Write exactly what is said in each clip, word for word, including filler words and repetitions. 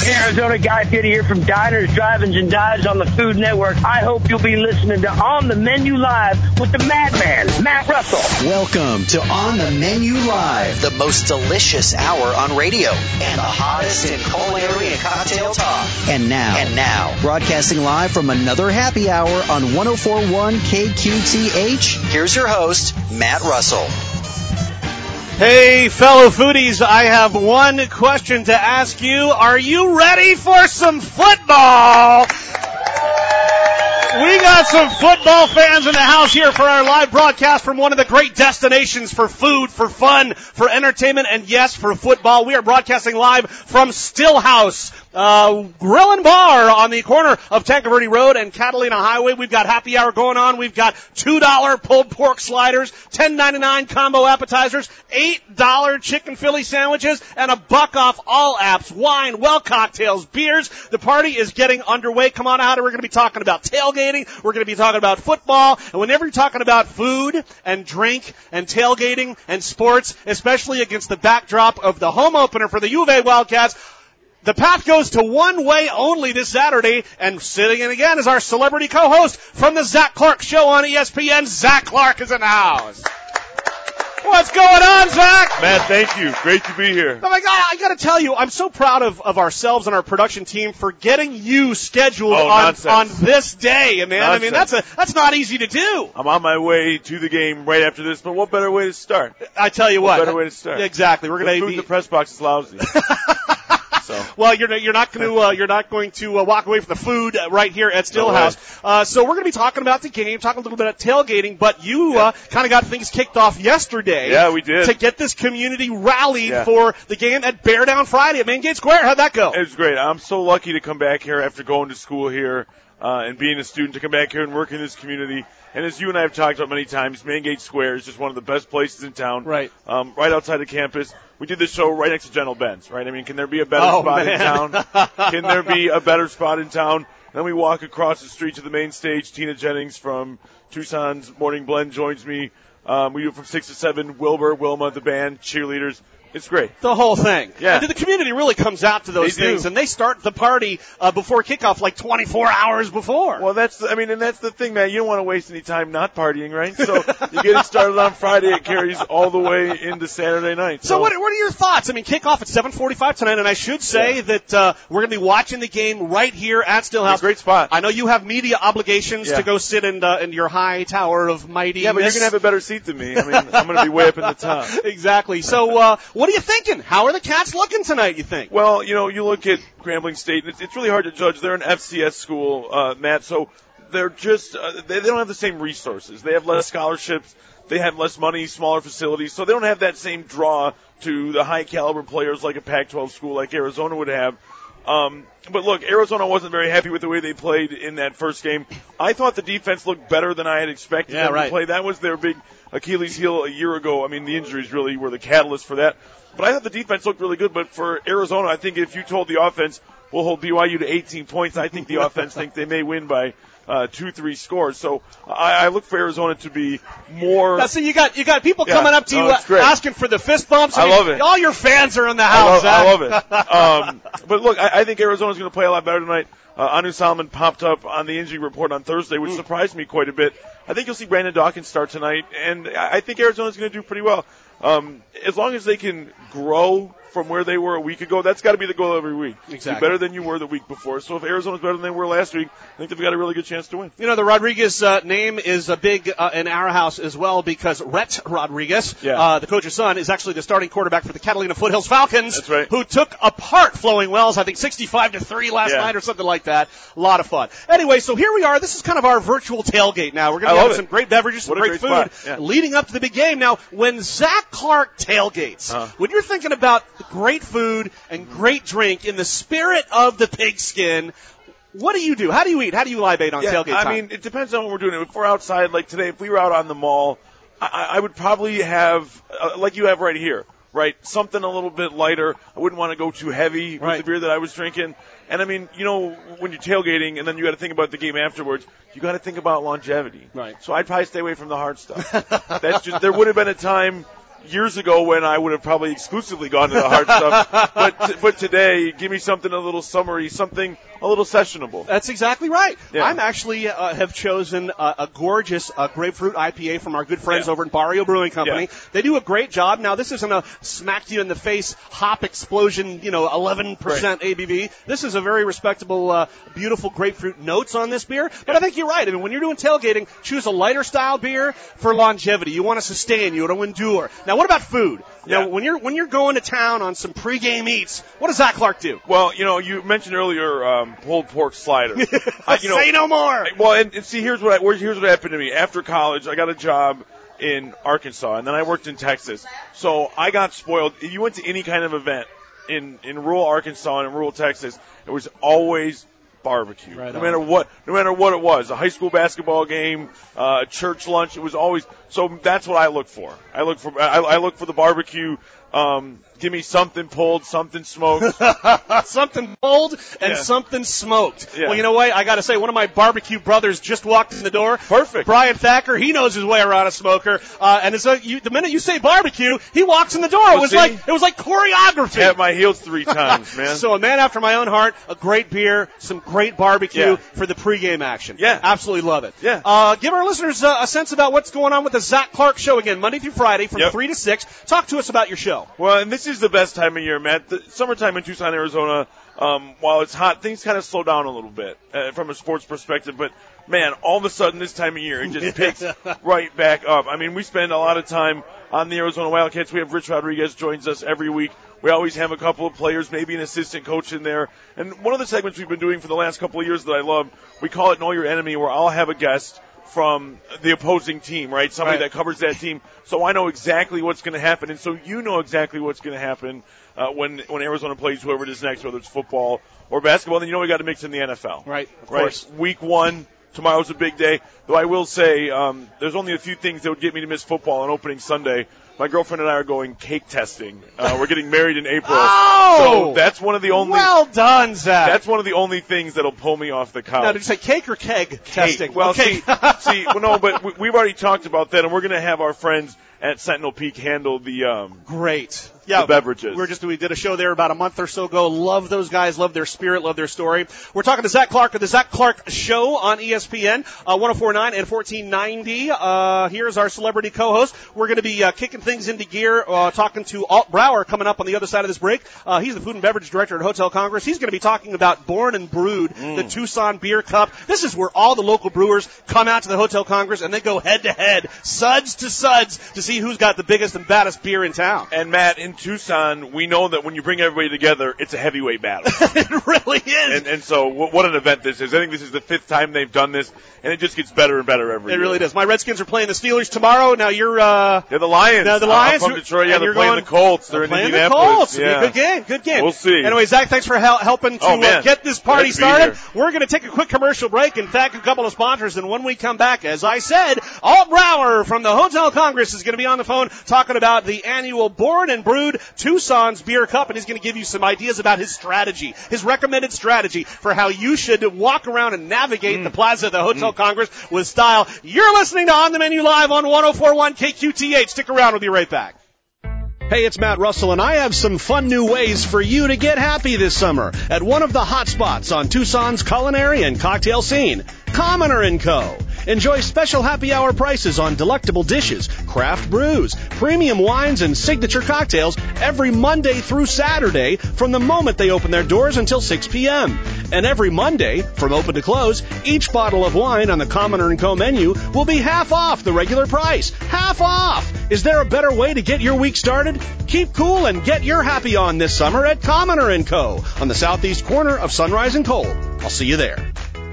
Arizona Guy Fieri here from Diners, Drive-Ins, and Dives on the Food Network. I hope you'll be listening to On the Menu Live with the Madman, Matt Russell. Welcome to On the Menu Live, the most delicious hour on radio and the hottest in culinary and cocktail talk. And now, and now, broadcasting live from another happy hour on one oh four point one K Q T H, here's your host, Matt Russell. Hey, fellow foodies, I have one question to ask you. Are you ready for some football? We got some football fans in the house here for our live broadcast from one of the great destinations for food, for fun, for entertainment, and yes, for football. We are broadcasting live from Stillhouse uh, Grill and Bar on the corner of Tankerverde Road and Catalina Highway. We've got happy hour going on. We've got two dollar pulled pork sliders, ten ninety-nine combo appetizers, eight dollar chicken Philly sandwiches, and a buck off all apps, wine, well cocktails, beers. The party is getting underway. Come on out. We're going to be talking about tailgating. We're going to be talking about football. And whenever you're talking about food and drink and tailgating and sports, especially against the backdrop of the home opener for the U of A Wildcats, the path goes to one way only this Saturday, and sitting in again is our celebrity co-host from the Zach Clark Show on E S P N. Zach Clark is in the house. What's going on, Zach? Matt, thank you. Great to be here. Oh, my God, I got to tell you, I'm so proud of, of ourselves and our production team for getting you scheduled oh, on, on nonsense. this day, man. Nonsense. I mean, that's a that's not easy to do. I'm on my way to the game right after this, but what better way to start? I tell you what. What better way to start? Exactly. We're the going food to in the press box is lousy. So. Well, you're you're not going to uh, you're not going to uh, walk away from the food right here at Stillhouse. No uh, so we're going to be talking about the game, talking a little bit about tailgating. But you yeah. uh, kind of got things kicked off yesterday. Yeah, we did. To get this community rallied yeah. for the game at Bear Down Friday at Main Gate Square. How'd that go? It was great. I'm so lucky to come back here after going to school here uh, and being a student to come back here and work in this community. And as you and I have talked about many times, Main Gate Square is just one of the best places in town. Right. Um, right outside the campus. We did this show right next to General Ben's, right? I mean, can there be a better oh, spot man. in town? Can there be a better spot in town? Then we walk across the street to the main stage. Tina Jennings from Tucson's Morning Blend joins me. Um, we do it from six to seven. Wilbur, Wilma, the band, cheerleaders. It's great. The whole thing. Yeah. And the community really comes out to those they things, do. and they start the party uh, before kickoff like twenty-four hours before. Well, that's, the, I mean, and that's the thing, man. You don't want to waste any time not partying, right? So you get it started on Friday, it carries all the way into Saturday night. So, so what, what are your thoughts? I mean, kickoff at seven forty-five tonight, and I should say yeah. that uh, we're going to be watching the game right here at Stillhouse. Great spot. I know you have media obligations yeah. to go sit in, uh, in your high tower of mighty. Yeah, but you're going to have a better seat than me. I mean, I'm going to be way up in the top. Exactly. So, uh, what are you thinking? How are the Cats looking tonight, you think? Well, you know, you look at Grambling State, and it's, it's really hard to judge. They're an F C S school, uh, Matt, so they're just, uh, they, they don't have the same resources. They have less scholarships. They have less money, smaller facilities, so they don't have that same draw to the high-caliber players like a Pac twelve school like Arizona would have. Um, but look, Arizona wasn't very happy with the way they played in that first game. I thought the defense looked better than I had expected yeah, them right. to play. That was their big Achilles heel a year ago. I mean, the injuries really were the catalyst for that. But I thought the defense looked really good. But for Arizona, I think if you told the offense, we'll hold B Y U to eighteen points, I think the offense think they may win by uh, two, three scores. So I, I look for Arizona to be more. Now, so you got you got people yeah, coming up to you no, uh, asking for the fist bumps. I, I mean, love it. All your fans are in the house. I love, I love it. um, but look, I, I think Arizona's going to play a lot better tonight. Uh, Anu Solomon popped up on the injury report on Thursday, which mm. surprised me quite a bit. I think you'll see Brandon Dawkins start tonight, and I think Arizona's going to do pretty well. Um, as long as they can grow from where they were a week ago, that's got to be the goal every week. Exactly. Be better than you were the week before. So if Arizona's better than they were last week, I think they've got a really good chance to win. You know, the Rodriguez uh, name is a big uh, in our house as well because Rhett Rodriguez, yeah. uh, the coach's son, is actually the starting quarterback for the Catalina Foothills Falcons. That's right. Who took apart Flowing Wells, I think sixty-five to three last yeah. night or something like that. A lot of fun. Anyway, so here we are. This is kind of our virtual tailgate now. We're going to be having some great beverages, some what great, a great food yeah. leading up to the big game. Now, when Zach Clark tailgates, uh-huh. when you're thinking about great food and great drink in the spirit of the pigskin, what do you do? How do you eat? How do you libate on yeah, tailgate time? I mean, it depends on what we're doing. If we're outside, like today, if we were out on the mall, I, I would probably have, uh, like you have right here, right, something a little bit lighter. I wouldn't want to go too heavy with right. the beer that I was drinking. And, I mean, you know, when you're tailgating and then you got to think about the game afterwards, you got to think about longevity. Right. So I'd probably stay away from the hard stuff. That's just, there would have been a time years ago when I would have probably exclusively gone to the hard stuff. But but today, give me something a little summery, something a little sessionable. That's exactly right. Yeah. I'm actually uh, have chosen a, a gorgeous uh, grapefruit I P A from our good friends yeah. over at Barrio Brewing Company. Yeah. They do a great job. Now, this isn't a smack you in the face hop explosion, you know, eleven percent right. A B V. This is a very respectable, uh, beautiful grapefruit notes on this beer. But I think you're right. I mean, when you're doing tailgating, choose a lighter style beer for longevity. You want to sustain. You want to endure. Now, what about food? Yeah. Now, when you're when you're going to town on some pregame eats, what does Zach Clark do? Well, you know, you mentioned earlier um, pulled pork slider. I, you know, Say no more. Well, and, and see, here's what I, here's what happened to me. After college, I got a job in Arkansas, and then I worked in Texas. So I got spoiled. If you went to any kind of event in in rural Arkansas and in rural Texas, it was always barbecue. Right no on. matter what, no matter what it was, a high school basketball game, uh, a church lunch, it was always. So that's what I look for. I look for I, I look for the barbecue. Um, give me something pulled, something smoked. Something pulled and Yeah. something smoked. Yeah. Well, you know what? I got to say, one of my barbecue brothers just walked in the door. Perfect. Brian Thacker, he knows his way around a smoker. Uh, and it's like you, the minute you say barbecue, he walks in the door. It Well, was see? like it was like choreography. At my heels three times, man. So a man after my own heart, a great beer, some great barbecue Yeah. for the pregame action. Yeah. Absolutely love it. Yeah. Uh, give our listeners uh, a sense about what's going on with the Zach Clark Show again, Monday through Friday from Yep. three to six. Talk to us about your show. Well, and this is the best time of year, Matt. The summertime in Tucson, Arizona, um, while it's hot, things kind of slow down a little bit uh, from a sports perspective. But, man, all of a sudden this time of year, it just picks right back up. I mean, we spend a lot of time on the Arizona Wildcats. We have Rich Rodriguez joins us every week. We always have a couple of players, maybe an assistant coach in there. And one of the segments we've been doing for the last couple of years that I love, we call it Know Your Enemy, where I'll have a guest from the opposing team, right? Somebody Right. that covers that team. So I know exactly what's going to happen, and so you know exactly what's going to happen uh, when when Arizona plays whoever it is next, whether it's football or basketball. Then you know we got to mix in the N F L, Right, of right? course. Week one, tomorrow's a big day. Though I will say, um, there's only a few things that would get me to miss football on opening Sunday. My girlfriend and I are going cake testing. Uh, we're getting married in April. Oh! So that's one of the only. Well done, Zach. That's one of the only things that'll pull me off the couch. Now, did you say cake or keg testing? Well, okay. see, see, well, no, but we, we've already talked about that, and we're going to have our friends at Sentinel Peak handle the um, Great. Yeah, the beverages. We were just we did a show there about a month or so ago. Love those guys. Love their spirit. Love their story. We're talking to Zach Clark of the Zach Clark Show on E S P N, uh, one oh four point nine and fourteen ninety. Uh, here's our celebrity co-host. We're going to be uh, kicking things into gear, uh, talking to Alt Brower coming up on the other side of this break. Uh, he's the food and beverage director at Hotel Congress. He's going to be talking about Born and Brewed, Mm. the Tucson Beer Cup. This is where all the local brewers come out to the Hotel Congress and they go head to head, suds to suds, to see who's got the biggest and baddest beer in town. And Matt, in Tucson, we know that when you bring everybody together, it's a heavyweight battle. It really is. and, and so, w- what an event this is! I think this is the fifth time they've done this, and it just gets better and better every It year. really does. My Redskins are playing the Steelers tomorrow. Now you're uh They're the Lions. Now the Uh, Lions I'm from who- Detroit. Yeah, and they're you're playing going- the Colts. They're in playing the Indianapolis. Colts. Yeah. Good game. Good game. We'll see. Anyway, Zach, thanks for hel- helping to Oh, man. uh, get this party Glad to be started. here. We're going to take a quick commercial break and thank a couple of sponsors. And when we come back, as I said, Alt Brower from the Hotel Congress is going to be on the phone talking about the annual Born and Brewed Tucson's Beer Cup, and he's going to give you some ideas about his strategy, his recommended strategy for how you should walk around and navigate Mm. the plaza of the Hotel Congress with style. You're listening to On the Menu Live on one oh four point one K Q T H. Stick around. We'll be right back. Hey, it's Matt Russell, and I have some fun new ways for you to get happy this summer at one of the hot spots on Tucson's culinary and cocktail scene, Commoner and Co. Enjoy special happy hour prices on delectable dishes, craft brews, premium wines, and signature cocktails every Monday through Saturday from the moment they open their doors until six p.m. And every Monday, from open to close, each bottle of wine on the Commoner and Co. menu will be half off the regular price. Half off! Is there a better way to get your week started? Keep cool and get your happy on this summer at Commoner and Co. on the southeast corner of Sunrise and Cold. I'll see you there.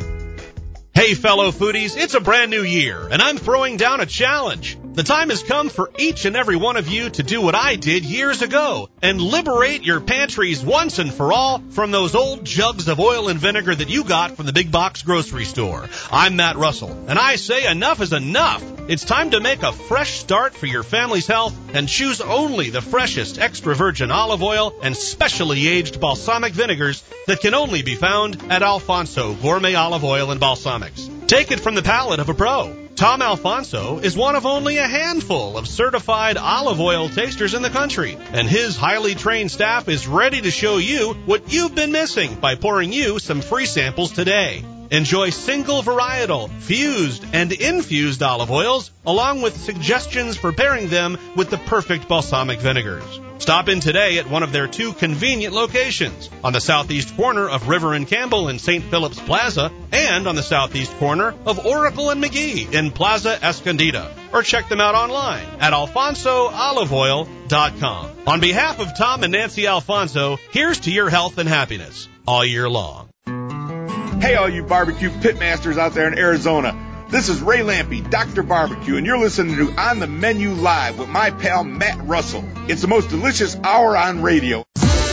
Hey, fellow foodies, it's a brand new year, and I'm throwing down a challenge. The time has come for each and every one of you to do what I did years ago and liberate your pantries once and for all from those old jugs of oil and vinegar that you got from the big box grocery store. I'm Matt Russell, and I say enough is enough. It's time to make a fresh start for your family's health and choose only the freshest extra virgin olive oil and specially aged balsamic vinegars that can only be found at Alfonso Gourmet Olive Oil and Balsamics. Take it from the palate of a pro. Tom Alfonso is one of only a handful of certified olive oil tasters in the country, and his highly trained staff is ready to show you what you've been missing by pouring you some free samples today. Enjoy single varietal, fused, and infused olive oils, along with suggestions for pairing them with the perfect balsamic vinegars. Stop in today at one of their two convenient locations, on the southeast corner of River and Campbell in Saint Philip's Plaza, and on the southeast corner of Oracle and McGee in Plaza Escondida. Or check them out online at alfonso olive oil dot com. On behalf of Tom and Nancy Alfonso, here's to your health and happiness all year long. Hey, all you barbecue pitmasters out there in Arizona. This is Ray Lampe, Doctor Barbecue, and you're listening to On the Menu Live with my pal Matt Russell. It's the most delicious hour on radio.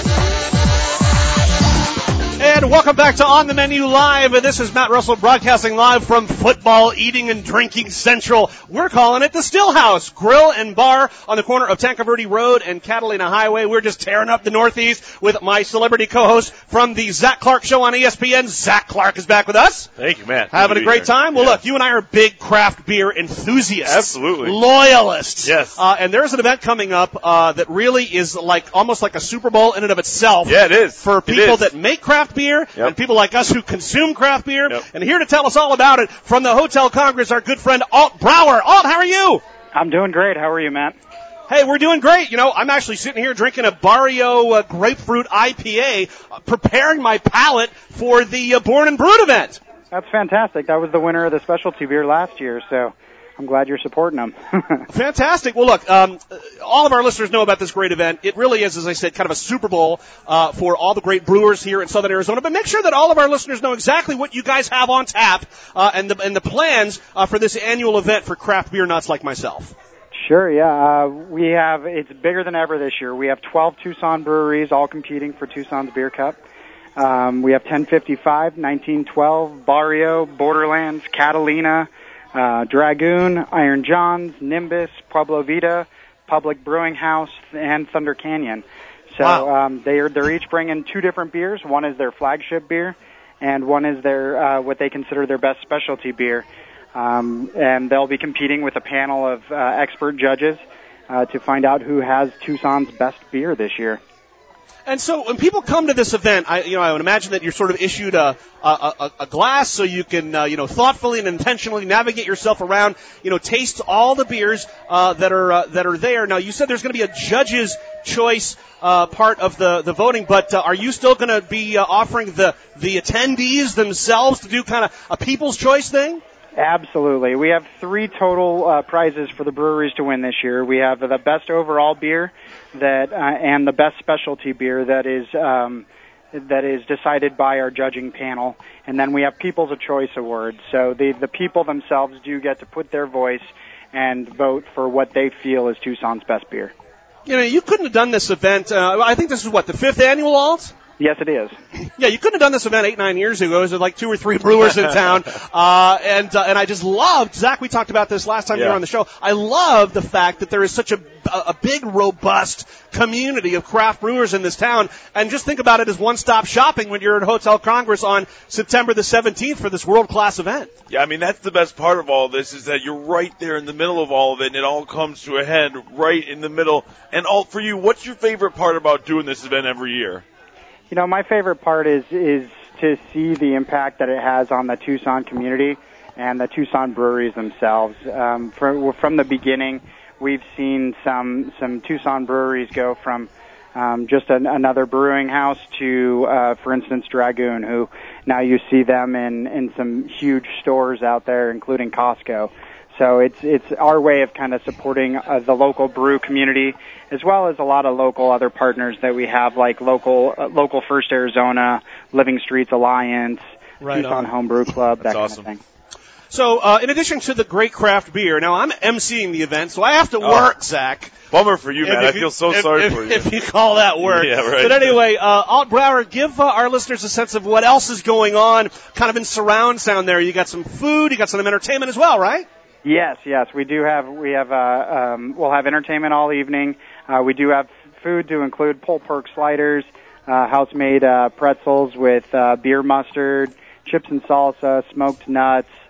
And welcome back to On the Menu Live. And this is Matt Russell broadcasting live from Football Eating and Drinking Central. We're calling it the Still House Grill and Bar on the corner of Tanca Verde Road and Catalina Highway. We're just tearing up the Northeast with my celebrity co-host from the Zach Clark Show on E S P N. Zach Clark is back with us. Thank you, Matt. Having a great here. time. Well, yeah. look, you and I are big craft beer enthusiasts. Absolutely. Loyalists. Yes. Uh, and there's an event coming up uh, that really is like almost like a Super Bowl in and of itself. Yeah, it is. For It people is. that make craft beer Yep. and people like us who consume craft beer. Yep. And here to tell us all about it from the Hotel Congress, our good friend Alt Brower. Alt, how are you? I'm doing great. How are you, Matt? Hey, we're doing great. You know, I'm actually sitting here drinking a Barrio uh, Grapefruit I P A, uh, preparing my palate for the uh, Born and Brewed event. That's fantastic. That was the winner of the specialty beer last year, so I'm glad you're supporting them. Fantastic. Well, look, um, all of our listeners know about this great event. It really is, as I said, kind of a Super Bowl uh, for all the great brewers here in Southern Arizona. But make sure that all of our listeners know exactly what you guys have on tap uh, and, the, and the plans uh, for this annual event for craft beer nuts like myself. Sure, yeah. Uh, we have, it's bigger than ever this year. We have twelve Tucson breweries all competing for Tucson's Beer Cup. Um, we have ten fifty-five, nineteen twelve, Barrio, Borderlands, Catalina, Uh, Dragoon, Iron Johns, Nimbus, Pueblo Vita, Public Brewing House, and Thunder Canyon. So wow. um, they are they're each bringing two different beers. One is their flagship beer, and one is their uh, what they consider their best specialty beer. Um, and they'll be competing with a panel of uh, expert judges uh, to find out who has Tucson's best beer this year. And so when people come to this event, I, you know, I would imagine that you're sort of issued a, a, a, a glass so you can, uh, you know, thoughtfully and intentionally navigate yourself around, you know, taste all the beers uh, that are uh, that are there. Now, you said there's going to be a judge's choice uh, part of the, the voting, but uh, are you still going to be uh, offering the, the attendees themselves to do kind of a people's choice thing? Absolutely. We have three total uh, prizes for the breweries to win this year. We have the best overall beer that uh, and the best specialty beer that is um, that is decided by our judging panel, and then we have People's a Choice Award. So the the people themselves do get to put their voice and vote for what they feel is Tucson's best beer. You know, you couldn't have done this event. Uh, I think this is what, the fifth annual Alt? Yes, it is. Yeah, you couldn't have done this event eight, nine years ago. There was like two or three brewers in town. Uh, and, uh, and I just loved, Zach, we talked about this last time yeah. you were on the show. I love the fact that there is such a, a big, robust community of craft brewers in this town. And just think about it as one-stop shopping when you're at Hotel Congress on September the seventeenth for this world-class event. Yeah, I mean, that's the best part of all this is that you're right there in the middle of all of it, and it all comes to a head right in the middle. And all for you, what's your favorite part about doing this event every year? You know, my favorite part is is to see the impact that it has on the Tucson community and the Tucson breweries themselves. Um, from, from the beginning, we've seen some some Tucson breweries go from um, just an, another brewing house to, uh, for instance, Dragoon, who now you see them in, in some huge stores out there, including Costco. So it's it's our way of kind of supporting uh, the local brew community, as well as a lot of local other partners that we have, like local uh, local First Arizona, Living Streets Alliance, Right Tucson on. Homebrew Club, that That's kind awesome. of thing. So, uh, in addition to the great craft beer, now I'm emceeing the event, so I have to Oh. work, Zach. Bummer for you, If- man. if I feel so if- sorry if, for you. If you call that work. Yeah, right. But anyway, uh, Alt Brower, give uh, our listeners a sense of what else is going on, kind of in surround sound there. You got some food, you got some entertainment as well, right? Yes, yes, we do have we have uh, um, we'll have entertainment all evening. Uh, we do have food to include pulled pork sliders, uh, house-made uh, pretzels with uh, beer mustard, chips and salsa, smoked nuts.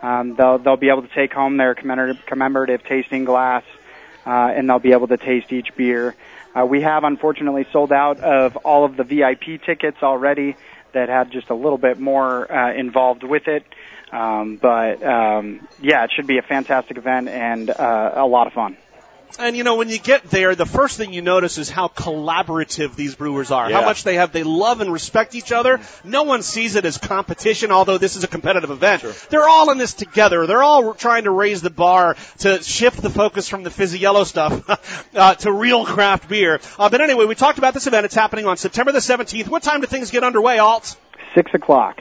Um, they'll they'll be able to take home their commemorative, commemorative tasting glass, uh, and they'll be able to taste each beer. Uh, we have unfortunately sold out of all of the V I P tickets already that had just a little bit more uh, involved with it. Um, but um, yeah, it should be a fantastic event and uh, a lot of fun. And, you know, when you get there, the first thing you notice is how collaborative these brewers are, yeah. how much they have, they love and respect each other. No one sees it as competition, although this is a competitive event. Sure. They're all in this together. They're all trying to raise the bar to shift the focus from the fizzy yellow stuff uh, to real craft beer. Uh, but anyway, we talked about this event. It's happening on September the seventeenth. What time do things get underway, Alt? Six o'clock.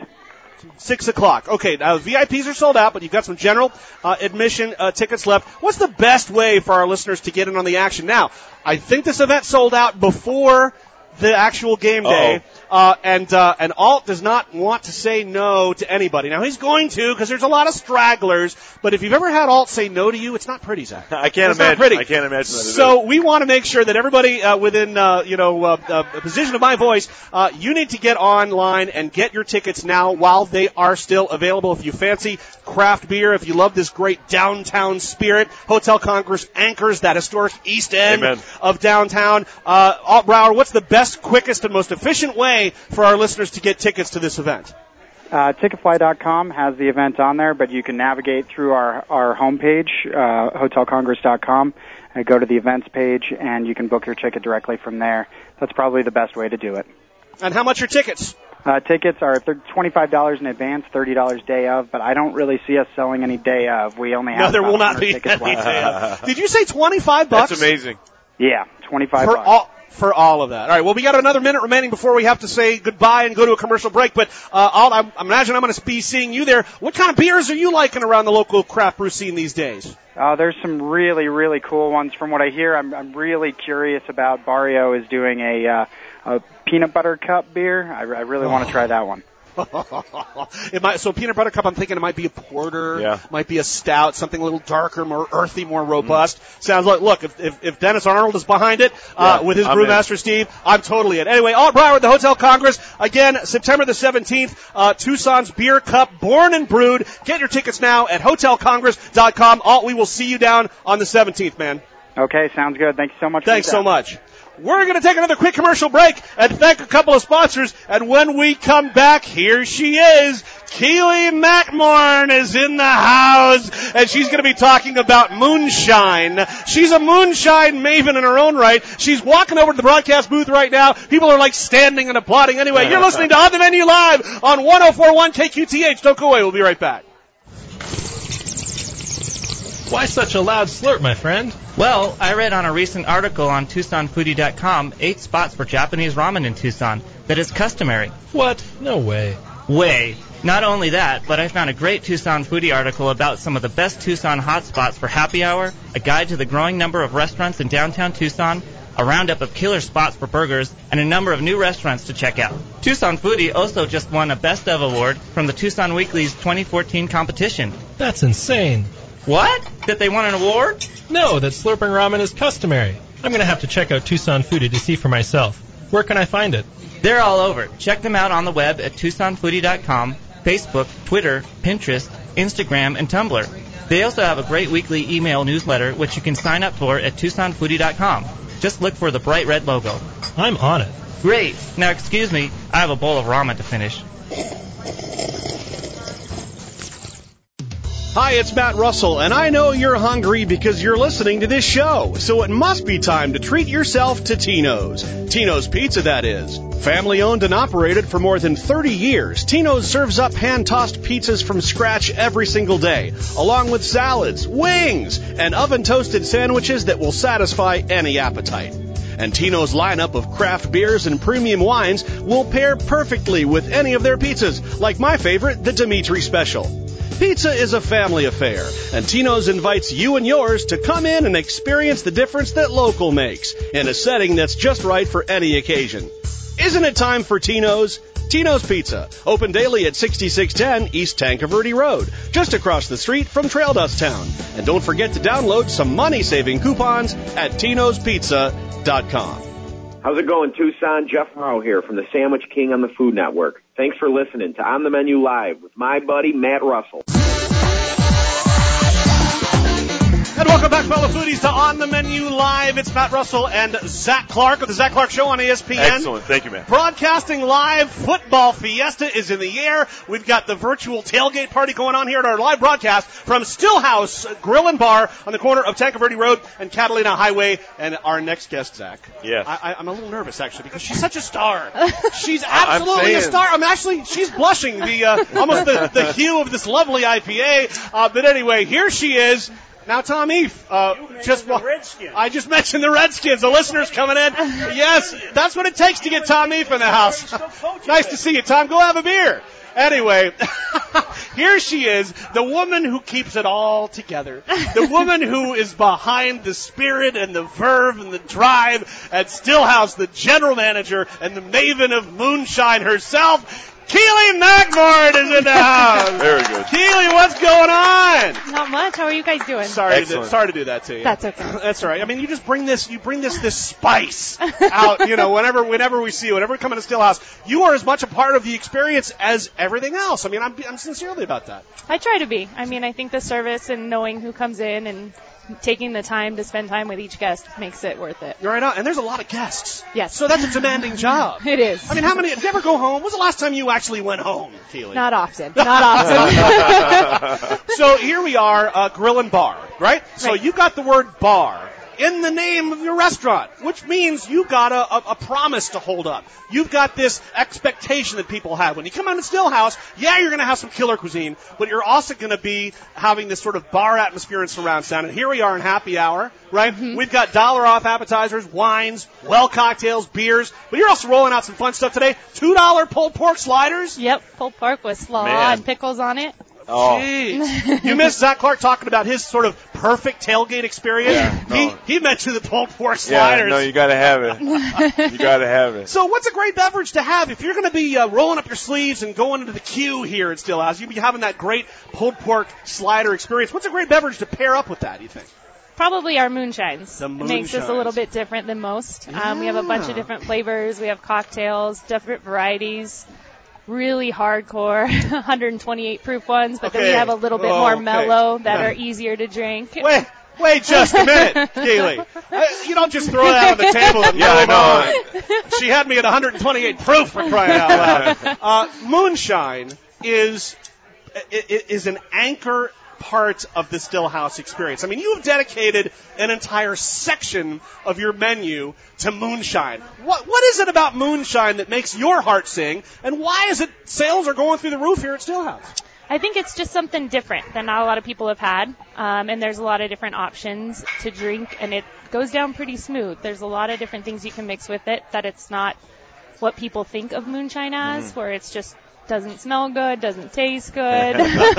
Six o'clock. Okay, now V I Ps are sold out, but you've got some general uh, admission uh, tickets left. What's the best way for our listeners to get in on the action? Now, I think this event sold out before the actual game day, uh, and uh, and Alt does not want to say no to anybody. Now, he's going to, because there's a lot of stragglers, but if you've ever had Alt say no to you, it's not pretty, Zach. I can't it's imagine. Not pretty. I can't imagine that. So we want to make sure that everybody uh, within uh, you know uh, uh, a position of my voice, uh, you need to get online and get your tickets now while they are still available. If you fancy craft beer, if you love this great downtown spirit, Hotel Congress anchors that historic East End Amen. of downtown. Uh, Alt Brower, what's the best, quickest, and most efficient way for our listeners to get tickets to this event? Uh, Ticketfly dot com has the event on there, but you can navigate through our, our homepage, uh, Hotel Congress dot com, and go to the events page, and you can book your ticket directly from there. That's probably the best way to do it. And how much are tickets? Uh, tickets are twenty-five dollars in advance, thirty dollars day of, but I don't really see us selling any day of. We only have No, there about will not one hundred be tickets any left. day of. Did you say twenty-five bucks? That's amazing. Yeah, twenty-five For bucks. all, for all of that. All right, well, we got another minute remaining before we have to say goodbye and go to a commercial break, but uh, I'll, I imagine I'm going to be seeing you there. What kind of beers are you liking around the local craft brew scene these days? Uh, there's some really, really cool ones. From what I hear, I'm, I'm really curious about Barrio is doing a, uh, a peanut butter cup beer. I, I really oh. want to try that one. It might, so peanut butter cup, I'm thinking it might be a porter, yeah. might be a stout, something a little darker, more earthy, more robust. Mm. Sounds like, look, if, if, if Dennis Arnold is behind it, uh, yeah, with his I'm brewmaster in. Steve, I'm totally in. Anyway, Alt Brower at the Hotel Congress, again, September the seventeenth, uh, Tucson's Beer Cup, born and brewed. Get your tickets now at Hotel Congress dot com. Alt, we will see you down on the seventeenth, man. Okay, sounds good. Thank you so much. Thanks so much. We're going to take another quick commercial break and thank a couple of sponsors. And when we come back, here she is. Keely McMorn is in the house, and she's going to be talking about moonshine. She's a moonshine maven in her own right. She's walking over to the broadcast booth right now. People are like standing and applauding. Anyway, you're listening to On the Menu Live on one oh four point one K Q T H. Don't go away. We'll be right back. Why such a loud slurp, my friend? Well, I read on a recent article on Tucson Foodie dot com eight spots for Japanese ramen in Tucson that is customary. What? No way. Way. Not only that, but I found a great Tucson Foodie article about some of the best Tucson hotspots for happy hour, a guide to the growing number of restaurants in downtown Tucson, a roundup of killer spots for burgers, and a number of new restaurants to check out. Tucson Foodie also just won a Best of award from the Tucson Weekly's twenty fourteen competition. That's insane. What? That they won an award? No, that slurping ramen is customary. I'm going to have to check out Tucson Foodie to see for myself. Where can I find it? They're all over. Check them out on the web at Tucson Foodie dot com, Facebook, Twitter, Pinterest, Instagram, and Tumblr. They also have a great weekly email newsletter, which you can sign up for at Tucson Foodie dot com. Just look for the bright red logo. I'm on it. Great. Now, excuse me, I have a bowl of ramen to finish. Hi, it's Matt Russell, and I know you're hungry because you're listening to this show, so it must be time to treat yourself to Tino's. Tino's Pizza, that is. Family owned and operated for more than thirty years, Tino's serves up hand-tossed pizzas from scratch every single day, along with salads, wings, and oven-toasted sandwiches that will satisfy any appetite. And Tino's lineup of craft beers and premium wines will pair perfectly with any of their pizzas, like my favorite, the Dimitri Special. Pizza is a family affair, and Tino's invites you and yours to come in and experience the difference that local makes in a setting that's just right for any occasion. Isn't it time for Tino's? Tino's Pizza, open daily at sixty-six ten East Tancaverde Road, just across the street from Trail Dust Town. And don't forget to download some money-saving coupons at Tinos Pizza dot com. How's it going, Tucson? Jeff Morrow here from the Sandwich King on the Food Network. Thanks for listening to On the Menu Live with my buddy Matt Russell. And welcome back, fellow foodies, to On the Menu Live. It's Matt Russell and Zach Clark of the Zach Clark Show on E S P N. Excellent. Thank you, man. Broadcasting live. Football Fiesta is in the air. We've got the virtual tailgate party going on here at our live broadcast from Stillhouse Grill and Bar on the corner of Tanque Verde Road and Catalina Highway. And our next guest, Zach. Yes. I, I, I'm a little nervous, actually, because she's such a star. She's absolutely I'm a star. I'm actually, she's blushing, the uh, almost the, the hue of this lovely I P A. Uh, but anyway, here she is. Now, Tom Eef, uh, just the Redskins. I just mentioned the Redskins. The listeners coming in. Yes, that's what it takes to get Tom Eef in the house. Nice to see you, Tom. Go have a beer. Anyway, here she is, the woman who keeps it all together. The woman who is behind the spirit and the verve and the drive at Stillhouse, the general manager and the maven of moonshine herself. Keely McMord is in the house. Very good. Keely, what's going on? Not much. How are you guys doing? Sorry, to do, sorry to do that to you. That's okay. That's all right. I mean, you just bring this, you bring this, this spice out. You know, whenever, whenever we see you, whenever we come into Stillhouse, you are as much a part of the experience as everything else. I mean, I'm, I'm sincerely about that. I try to be. I mean, I think the service and knowing who comes in and taking the time to spend time with each guest makes it worth it. You're right on. And there's a lot of guests. Yes. So that's a demanding job. It is. I mean, how many, did you ever go home? When was the last time you actually went home, Keely? Not often. Not often. So here we are, uh, Grill and Bar, right? So Right. you got the word bar in the name of your restaurant, which means you got a, a, a promise to hold up. You've got this expectation that people have. When you come into Stillhouse, yeah, you're going to have some killer cuisine, but you're also going to be having this sort of bar atmosphere and surround sound. And here we are in happy hour, right? Mm-hmm. We've got dollar off appetizers, wines, well cocktails, beers, but you're also rolling out some fun stuff today. two dollar pulled pork sliders. Yep, pulled pork with slaw Man. and pickles on it. Oh. Jeez. You missed Zach Clark talking about his sort of perfect tailgate experience. Yeah, no. He he mentioned the pulled pork sliders. Yeah, no, you gotta have it. You gotta have it. So what's a great beverage to have if you're going to be uh, rolling up your sleeves and going into the queue here at Stillhouse? You'll be having that great pulled pork slider experience. What's a great beverage to pair up with that, you think? Probably our moonshines. The It makes us a little bit different than most. Yeah. Um, we have a bunch of different flavors. We have cocktails, different varieties. Really hardcore, one hundred twenty-eight proof ones, but Okay. then we have a little bit Oh, more okay. mellow that Yeah. are easier to drink. Wait, wait just a minute, Keely. Uh, you don't just throw that on the table and Yeah, move I on. She had me at one hundred twenty-eight proof for crying out loud. Uh, moonshine is is an anchor part of the Stillhouse experience. I mean, you have dedicated an entire section of your menu to moonshine. What what is it about moonshine that makes your heart sing, and why is it sales are going through the roof here at Stillhouse? I think it's just something different than not a lot of people have had, um, and there's a lot of different options to drink, and it goes down pretty smooth. There's a lot of different things you can mix with it, that it's not what people think of moonshine as, mm. where it's just doesn't smell good, doesn't taste good.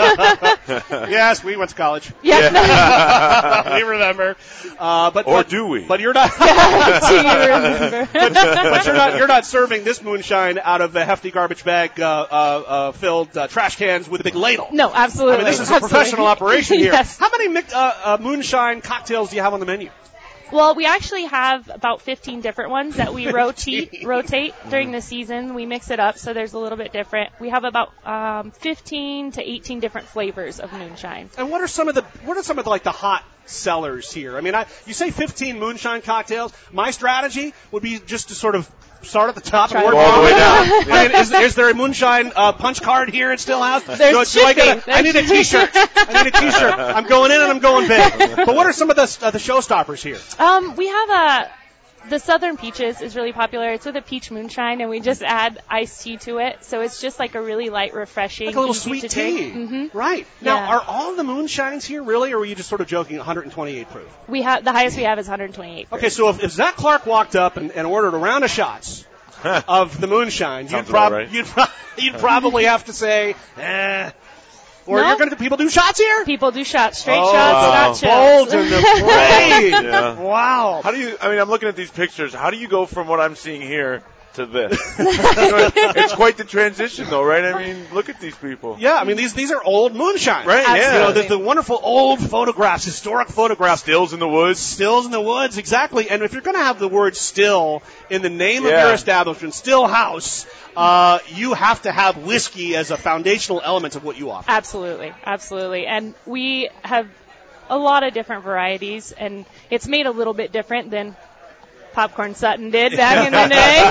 Yes, we went to college. Yes. Yeah. We remember. Uh, but, or but, do we? But you're not. Do you remember? but, but you're not. You're not serving this moonshine out of a hefty garbage bag uh, uh, uh, filled uh, trash cans with a big ladle. No, absolutely. I mean, this is absolutely. a professional operation here. Yes. How many uh, uh, moonshine cocktails do you have on the menu? Well, we actually have about fifteen different ones that we rotate rotate during the season. We mix it up, so there's a little bit different. We have about um, fifteen to eighteen different flavors of moonshine. And what are some of the what are some of the, like the hot sellers here? I mean, I, you say fifteen moonshine cocktails. My strategy would be just to sort of start at the top Try and work to all the way go down. down. I mean, is, is there a moonshine uh, punch card here at Stillhouse? There do, should do I, get be. a, I need a T-shirt. I need a T-shirt. I'm going in and I'm going big. But what are some of the uh, the showstoppers here? Um, we have a the Southern Peaches is really popular. It's with a peach moonshine, and we just add iced tea to it, so it's just like a really light, refreshing, Like a little easy sweet to tea. drink. Mm-hmm. Right. Now, Yeah. are all the moonshines here really, or were you just sort of joking one hundred twenty-eight proof? We have the highest we have is one hundred twenty-eight. Okay, so if, if Zach Clark walked up and, and ordered a round of shots of the moonshine, you'd, Sounds prob- about right. you'd, pro- you'd probably have to say, eh. Or No. you're going to, people do shots here? People do shots, straight Oh, shots, not bold chills. and afraid. Yeah. Wow. How do you, I mean, I'm looking at these pictures. How do you go from what I'm seeing here to this? It's quite the transition, though, right? I mean, look at these people. Yeah, I mean, these these are old moonshine. Right, yeah. You know, the, the wonderful old photographs, historic photographs. Stills in the woods. Stills in the woods, exactly. And if you're going to have the word still in the name of Yeah. your establishment, Still House, uh, you have to have whiskey as a foundational element of what you offer. Absolutely, absolutely. And we have a lot of different varieties, and it's made a little bit different than Popcorn Sutton did back in the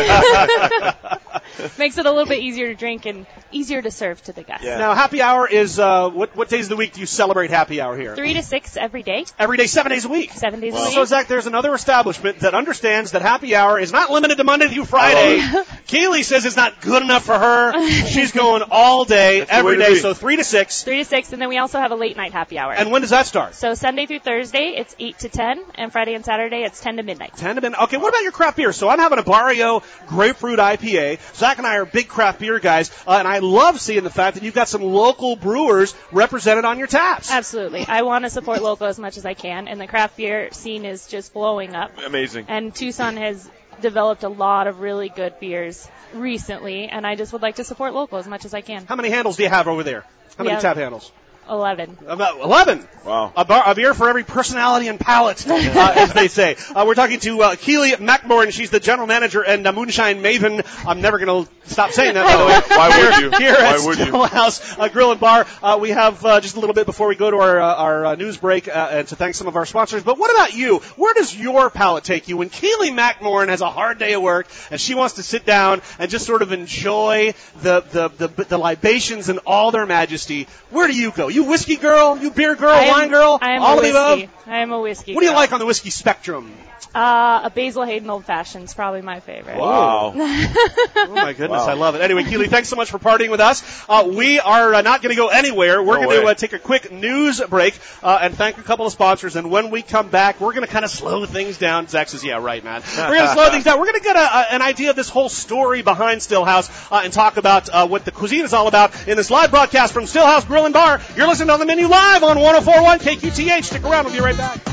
day. Makes it a little bit easier to drink and easier to serve to the guests. Yeah. Now, happy hour is, uh, what, what days of the week do you celebrate happy hour here? Three to six every day. Every day, seven days a week. Seven days wow. a week. So, Zach, there's another establishment that understands that happy hour is not limited to Monday through Friday. Oh. Keely says it's not good enough for her. She's going all day, That's every day, so three to six. Three to six, and then we also have a late night happy hour. And when does that start? So Sunday through Thursday, it's eight to ten, and Friday and Saturday, it's ten to midnight. ten to midnight. Okay, what about your craft beer? So I'm having a Barrio Grapefruit I P A. Zach and I are big craft beer guys, uh, and I love seeing the fact that you've got some local brewers represented on your taps. Absolutely. I want to support local as much as I can, and the craft beer scene is just blowing up. Amazing. And Tucson has developed a lot of really good beers recently, and I just would like to support local as much as I can. How many handles do you have over there? How many yeah. tap handles? Eleven. About eleven. Wow. A, bar, a beer for every personality and palate, uh, as they say. Uh, we're talking to uh, Keely McMorn. She's the general manager and uh, moonshine maven. I'm never going to stop saying that, by the way. Why would you? Here Why at would you? Stillhouse uh, Grill and Bar. Uh, we have uh, just a little bit before we go to our uh, our uh, news break uh, and to thank some of our sponsors. But what about you? Where does your palate take you when Keely McMorn has a hard day of work and she wants to sit down and just sort of enjoy the the the, the libations in all their majesty? Where do you go? You whiskey girl? You beer girl? I am, wine girl? I am all a of the above? whiskey. I am a whiskey What do you girl. like on the whiskey spectrum? Uh, a Basil Hayden Old Fashioned is probably my favorite. Wow. Oh, my goodness. Wow. I love it. Anyway, Keely, thanks so much for partying with us. Uh, we are uh, not going to go anywhere. We're No going to way. uh, take a quick news break uh, and thank a couple of sponsors. And when we come back, we're going to kind of slow things down. Zach says, yeah, right, man. We're going to slow things down. We're going to get a, a, an idea of this whole story behind Stillhouse uh, and talk about uh, what the cuisine is all about in this live broadcast from Stillhouse Grill and Bar. You're listening to On the Menu live on one oh four point one K Q T H. Stick around. We'll be right back.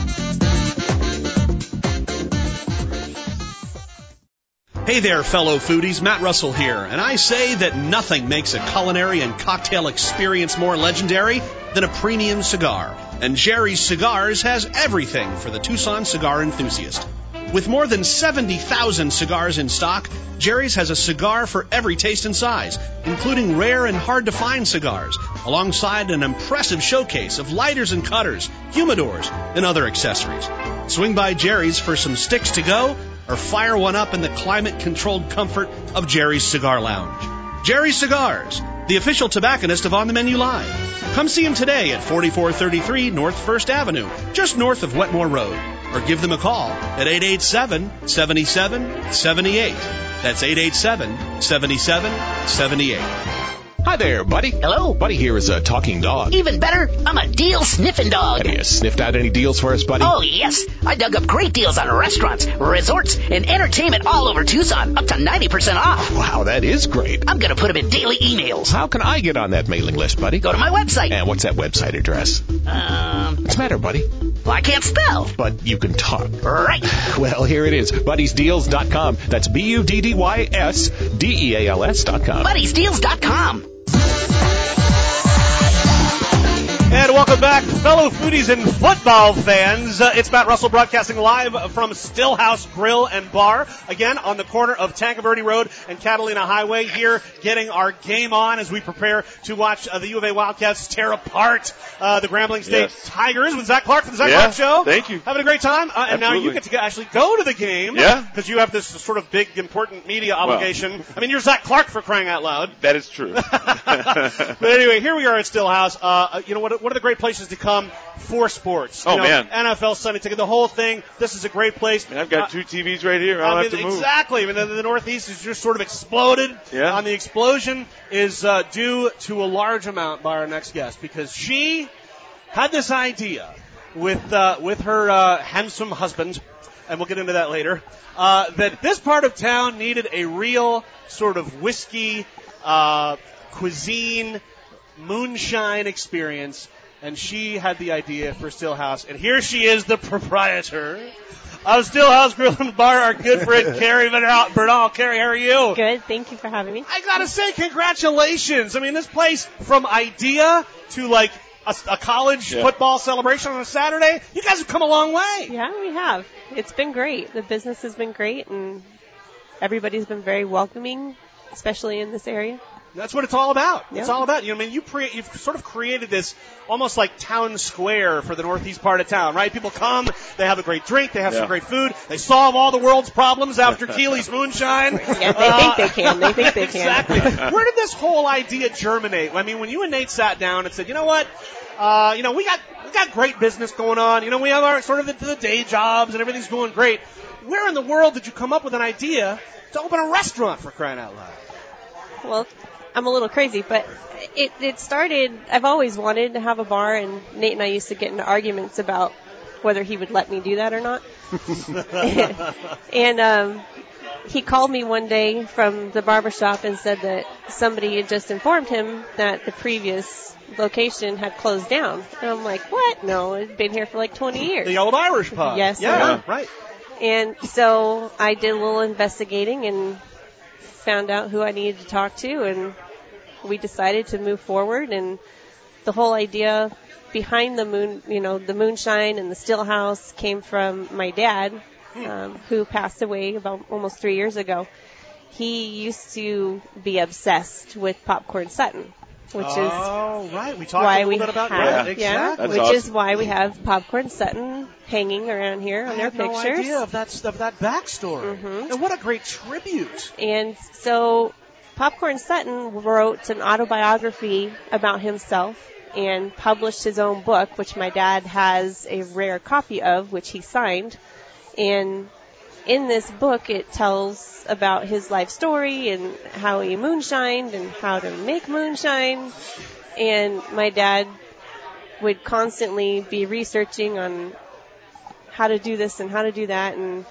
Hey there, fellow foodies. Matt Russell here, and I say that nothing makes a culinary and cocktail experience more legendary than a premium cigar. And Jerry's Cigars has everything for the Tucson cigar enthusiast. With more than seventy thousand cigars in stock, Jerry's has a cigar for every taste and size, including rare and hard-to-find cigars, alongside an impressive showcase of lighters and cutters, humidors, and other accessories. Swing by Jerry's for some sticks to go, or fire one up in the climate-controlled comfort of Jerry's Cigar Lounge. Jerry's Cigars, the official tobacconist of On the Menu Live. Come see him today at forty-four thirty-three North First Avenue, just north of Wetmore Road. Or give them a call at eight eight seven, seven seven seven eight. That's eight eight seven, seven seven seven eight. Hi there, Buddy. Hello. Buddy here is a talking dog. Even better, I'm a deal-sniffing dog. Have you sniffed out any deals for us, buddy? Oh, yes. I dug up great deals on restaurants, resorts, and entertainment all over Tucson, up to ninety percent off. Wow, that is great. I'm going to put them in daily emails. How can I get on that mailing list, buddy? Go to my website. And what's that website address? Um, What's the matter, buddy? Well, I can't spell. But you can talk. Right. Well, here it is, buddies deals dot com. That's B U D D Y S D E A L S dot com. buddies deals dot com. And welcome back, fellow foodies and football fans. Uh, it's Matt Russell broadcasting live from Stillhouse Grill and Bar, again on the corner of Tancaverde Road and Catalina Highway, here getting our game on as we prepare to watch uh, the U of A Wildcats tear apart uh, the Grambling State Yes. Tigers with Zach Clark from the Zach Yeah, Clark Show. thank you. Having a great time. Uh, and now you Absolutely. get to go- actually go to the game. Yeah. Because you have this sort of big, important media obligation. I mean, you're Zach Clark, for crying out loud. That is true. But anyway, here we are at Stillhouse. Uh, you know, what, what are the great places to come for sports? You Oh, know, man. N F L Sunday Ticket, the whole thing. This is a great place. And I've got Uh, two T Vs right here. I don't I have mean, to move. exactly. I mean, the, the Northeast has just sort of exploded. Yeah. And the explosion is uh, due to a large amount by our next guest, because she had this idea with uh, with her uh, handsome husband, and we'll get into that later, uh, that this part of town needed a real sort of whiskey, uh, cuisine, moonshine experience, and she had the idea for Stillhouse, and here she is, the proprietor of Stillhouse Grill and Bar, our good friend Carrie Bernal. Carrie, how are you? Good. Thank you for having me. I gotta say, congratulations. I mean, this place, from idea to like a, a college Yeah. football celebration on a Saturday, you guys have come a long way. Yeah, we have. It's been great. The business has been great, and everybody's been very welcoming, especially in this area. That's what it's all about. Yeah. It's all about, you know, I mean, you pre- you've sort of created this almost like town square for the northeast part of town, right? People come, they have a great drink, they have Yeah. some great food, they solve all the world's problems after Keely's moonshine. Yeah, they Uh, think they can. They think they can. Exactly. Where did this whole idea germinate? I mean, when you and Nate sat down and said, you know what, uh, you know, we got we got great business going on. You know, we have our sort of the, the day jobs and everything's going great. Where in the world did you come up with an idea to open a restaurant, for crying out loud? Well, I'm a little crazy, but it, it started, I've always wanted to have a bar, and Nate and I used to get into arguments about whether he would let me do that or not. and um, he called me one day from the barbershop and said that somebody had just informed him that the previous location had closed down. And I'm like, what? No, it's been here for like twenty years. The old Irish pub. Yes. Yeah, uh-huh. right. And so I did a little investigating and found out who I needed to talk to, and we decided to move forward. And the whole idea behind the moon, you know, the moonshine and the still house came from my dad, um, who passed away about almost three years ago. He used to be obsessed with Popcorn Sutton, which oh, is oh, right. We talked why a little we bit about have, that. yeah, Exactly. which awesome. is why we have Popcorn Sutton hanging around here on I their had no pictures. idea of that, of that backstory. Mhm. And what a great tribute. And so Popcorn Sutton wrote an autobiography about himself and published his own book, which my dad has a rare copy of, which he signed. And in this book, it tells about his life story and how he moonshined and how to make moonshine. And my dad would constantly be researching on how to do this and how to do that. And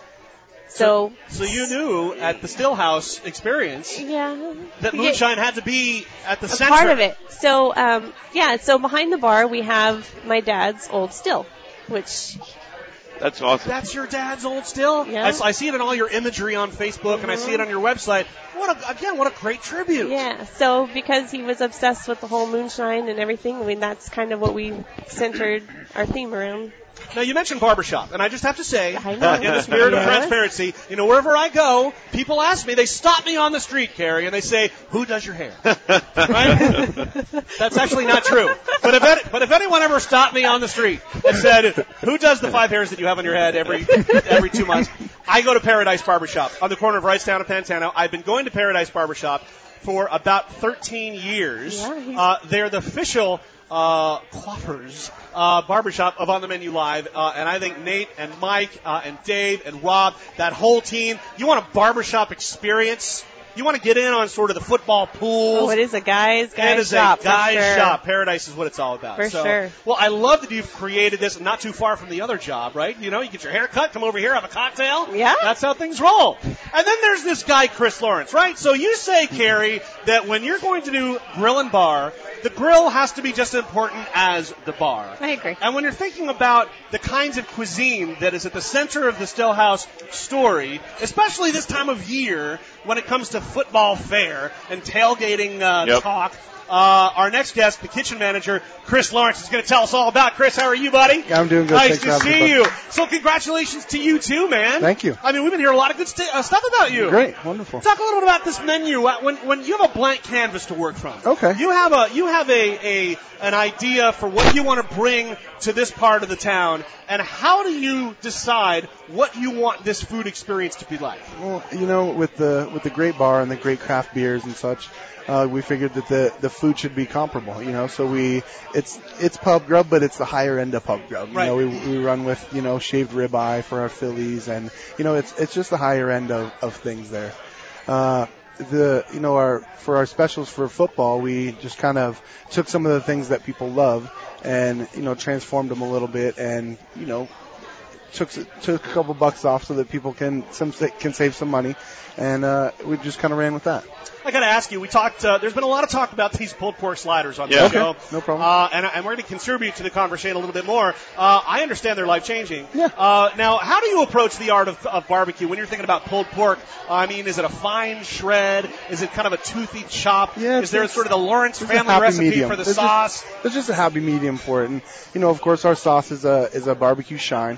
so, So you knew at the Stillhouse experience yeah, that Yeah. moonshine had to be at the a center. part of it. So, um, yeah, so behind the bar we have my dad's old still, which That's awesome. That's your dad's old still? Yeah. I, I see it in all your imagery on Facebook, Mhm. and I see it on your website. What a, again, what a great tribute. Yeah, so because he was obsessed with the whole moonshine and everything, I mean, that's kind of what we centered our theme around. Now, you mentioned barbershop, and I just have to say, I know. uh, in the spirit of Yes. transparency, you know, wherever I go, people ask me, they stop me on the street, Carrie, and they say, who does your hair? Right? That's actually not true. But if, any, but if anyone ever stopped me on the street and said, who does the five hairs that you have on your head every every two months, I go to Paradise Barbershop on the corner of Wrightstown and Pantano. I've been going to Paradise Barbershop for about thirteen years. Yeah, he's- uh, they're the official uh, coiffeurs uh, barbershop of On the Menu Live, uh, and I think Nate and Mike uh, and Dave and Rob, that whole team, you want a barbershop experience? You want to get in on sort of the football pools? Oh, it is a guy's, guy's It is shop. a guy's for sure. shop. Paradise is what it's all about. For so, sure. Well, I love that you've created this not too far from the other job, right? You know, you get your hair cut, come over here, have a cocktail. Yeah. That's how things roll. And then there's this guy, Chris Lawrence, right? So you say, Carrie, that when you're going to do grill and bar, the grill has to be just as important as the bar. I agree. And when you're thinking about the kinds of cuisine that is at the center of the Stillhouse story, especially this time of year when it comes to football fare and tailgating uh, Yep. talk, uh, our next guest, the kitchen manager, Chris Lawrence, is going to tell us all about. Chris, how are you, buddy? I'm doing good. Nice Thanks for to having see me, you. bud. So congratulations to you, too, man. Thank you. I mean, we've been hearing a lot of good st- uh, stuff about you. Great, wonderful. Talk a little bit about this menu. Uh, When when you have a blank canvas to work from, Okay. you have a you have a, a an idea for what you want to bring to this part of the town, and how do you decide what you want this food experience to be like? Well, you know, with the with the great bar and the great craft beers and such, uh, we figured that the the food should be comparable. You know, so we it's it's pub grub, but it's the higher end of pub grub. You Right. know, we we run with you know shaved ribeye for our Phillies, and you know it's it's just the higher end of of things there. Uh, the you know our for our specials for football, we just kind of took some of the things that people love and you know transformed them a little bit, and you know took took a couple bucks off so that people can some can save some money, and uh, we just kind of ran with that. I got to ask you. We talked. Uh, there's been a lot of talk about these pulled pork sliders on Yeah. the show. Okay, no problem. Uh, and, and we're going to contribute to the conversation a little bit more. Uh, I understand they're life changing. Yeah. Uh, now, how do you approach the art of, of barbecue when you're thinking about pulled pork? Uh, I mean, is it a fine shred? Is it kind of a toothy chop? Yeah, is there it's- sort of the Lawrence It's a family happy recipe medium. for the It's sauce? Just, it's just a happy medium for it, and you know, of course, our sauce is a is a barbecue shine.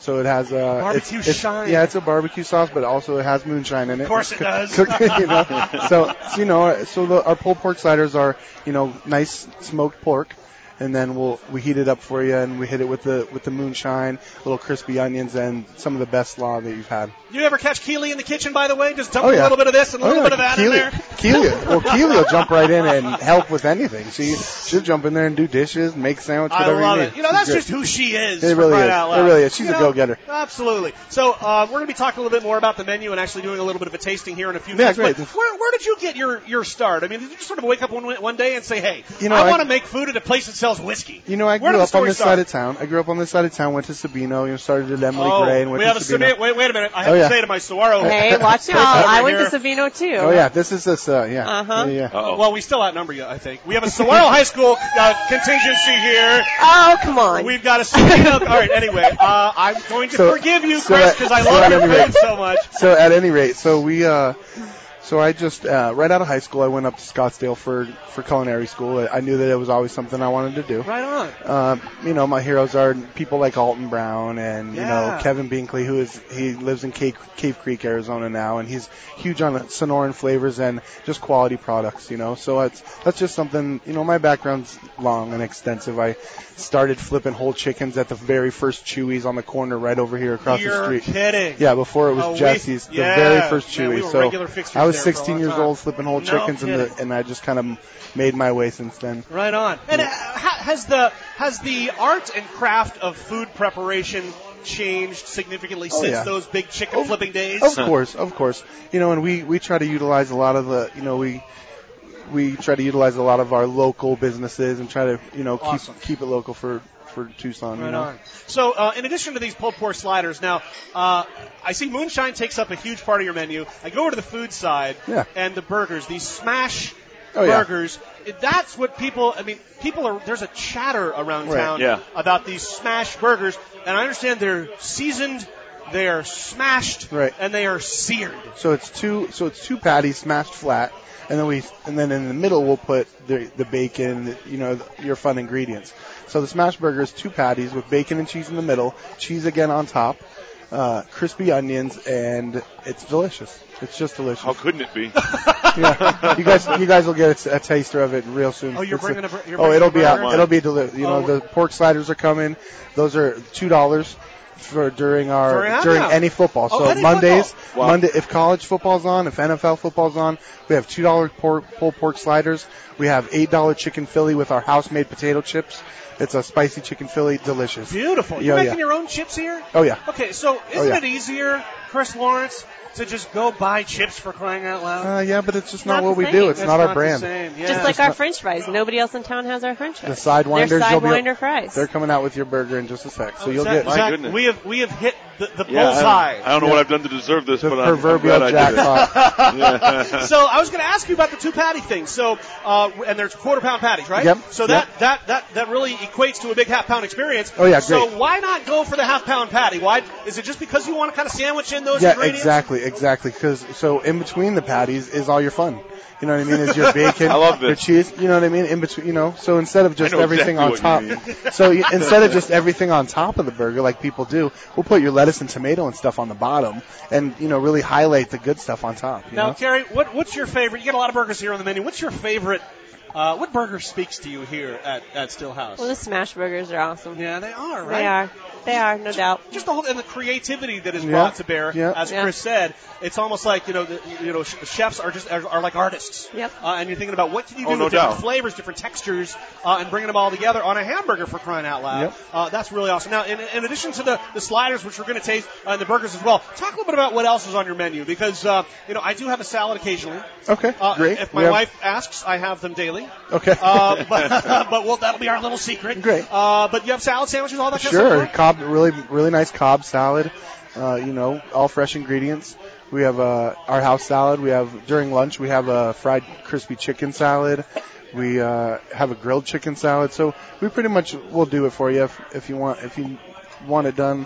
so it has uh, barbecue it's, it's, shine. Yeah, it's a barbecue sauce, but also it has moonshine in it. Of course it does. you know? so, so you know, so the, our pulled pork sliders are you know nice smoked pork. And then we'll we heat it up for you, and we hit it with the with the moonshine, little crispy onions, and some of the best slaw that you've had. You ever catch Keely in the kitchen, by the way? Just dump Oh, yeah. a little bit of this and a Oh, little yeah. bit of that Keely, in there. Keely, well, Keely will jump right in and help with anything. She she'll jump in there and do dishes, make sandwich, I whatever love you it. need. You know, She's that's great. just who she is. It for really crying is. out It loud. really is. She's You a know, go-getter. Absolutely. So uh, we're going to be talking a little bit more about the menu and actually doing a little bit of a tasting here in a few Yeah, minutes. great. But where, where did you get your, your start? I mean, did you just sort of wake up one, one day and say, hey, You know, I, I- want to make food at a place that sells whiskey? You know, I Where grew did the up on story this start? side of town. I grew up on this side of town. Went to Sabino. You know, started at Emily Oh, Gray and went we to have a Sabino. Sabino. Wait, wait a minute. I have Oh, to yeah. say to my Saguaro. Hey, watch out. I went to Savino too. Oh yeah, this is this. Uh, yeah. Uh-huh. Yeah. yeah. Uh, well, we still outnumber you, I think. We have a Saguaro High School uh, contingency here. Oh, come on. We've got a Sabino. All right, anyway, uh, I'm going to So- forgive you, so Chris, at- because I so love at your any food rate- so much. So at any rate, so we, uh, so I just uh, right out of high school, I went up to Scottsdale for for culinary school. I knew that it was always something I wanted to do. Right on. Um, you know, my heroes are people like Alton Brown and you Yeah. know Kevin Binkley, who is he lives in Cave, Cave Creek, Arizona now, and he's huge on Sonoran flavors and just quality products. You know, so it's that's just something. You know, my background's long and extensive. I started flipping whole chickens at the very first Chewy's on the corner right over here across You're the street. kidding. Yeah, before it was Oh, we- Jesse's, the yeah. very first Man, Chewy's. we were so regular fixtures I was there for a sixteen long years time. old flipping whole No chickens, and, the, kidding. and I just kind of made my way since then. Right on. And uh, ha- has the has the art and craft of food preparation changed significantly Oh, since yeah. those big chicken flipping days? Of course, of course. You know, and we, we try to utilize a lot of the, you know, we we try to utilize a lot of our local businesses and try to, you know, keep Awesome. keep it local for, for Tucson. Right you know. on. So, uh, in addition to these pulled pork sliders, now uh, I see moonshine takes up a huge part of your menu. I go over to the food side, Yeah. and the burgers, these smash Oh, yeah. burgers. it- That's what people. I mean, people are. There's a chatter around Right. town Yeah. about these smash burgers, and I understand they're seasoned, they are smashed, Right. and they are seared. So it's two so it's two patties smashed flat, and then we and then in the middle we'll put the the bacon, the, you know, the, your fun ingredients. So the smash burger is two patties with bacon and cheese in the middle, cheese again on top, uh, crispy onions, and it's delicious. It's just delicious. How couldn't it be? Yeah. You guys, you guys will get a, a taster of it real soon. Oh, you're It's bringing a bur- you're oh, bringing it'll a be out. burger? It'll be deli- You know, Oh. the pork sliders are coming. Those are two dollars for during our During happy during hour. any football. Oh, So any Mondays, football. Wow. Monday if college football's on, if N F L football's on, we have two dollar pork pulled pork sliders. We have eight dollar chicken Philly with our house made potato chips. It's a spicy chicken Philly, delicious. Beautiful. Yeah, You're yeah. making your own chips here? Oh yeah. Okay, so isn't Oh, yeah. it easier, Chris Lawrence, to just go buy chips for crying out loud? Uh, yeah, but it's just Not not, what the we same. do. It's That's not our the brand. same. Yeah. Just like It's our not- French fries. Nobody else in town has our French fries. The sidewinders, They're you'll be- sidewinder fries. They're coming out with your burger in just a sec. So Oh, you'll Zach, get My Zach, goodness. we have we have hit the, the Yeah, I bullseye. don't, I don't know Yeah. what I've done to deserve this, the but I'm, I'm proverbial glad I did it. jackpot. Yeah. So I was going to ask you about the two patty thing. So uh, and there's quarter pound patties, right? Yep. So that, Yep. that that that really equates to a big half pound experience. Oh, yeah, So great. why not go for the half pound patty? Why is it just because you want to kind of sandwich in those Yeah, ingredients? exactly, exactly. Because so in between the patties is all your fun. You know what I mean? Is your bacon, I love your this. cheese. You know what I mean? In between, you know. So instead of just I know everything exactly on what you top, so you, instead of just everything on top of the burger like people do, we'll put your lettuce and tomato and stuff on the bottom, and you know really highlight the good stuff on top. You Now, know? Carrie, what, what's your favorite? You get a lot of burgers here on the menu. What's your favorite? Uh, what burger speaks to you here at, at Stillhouse? Well, the smash burgers are awesome. Yeah, they are, right? They are. They are, no doubt. Just the whole and the creativity that is Yeah, brought to bear, yeah. as Yeah. Chris said, it's almost like you know, the, you know, sh- chefs are just are, are like artists. Yep. Uh, and you're thinking about what can you do Oh, no with different doubt. flavors, different textures, uh, and bringing them all together on a hamburger for crying out loud. Yep. Uh, that's really awesome. Now, in, in addition to the, the sliders, which we're going to taste, uh, and the burgers as well, talk a little bit about what else is on your menu because uh, you know I do have a salad occasionally. Okay, Uh, great. If We my have- wife asks, I have them daily. Okay. Uh, but but well, that'll be our little secret. Great. Uh, but you have salad sandwiches, all that kind of Sure, stuff. Cobb, really, really nice Cobb salad. Uh, you know, all fresh ingredients. We have uh, our house salad. We have during lunch we have a fried crispy chicken salad. We uh, have a grilled chicken salad. So we pretty much will do it for you if, if you want if you want it done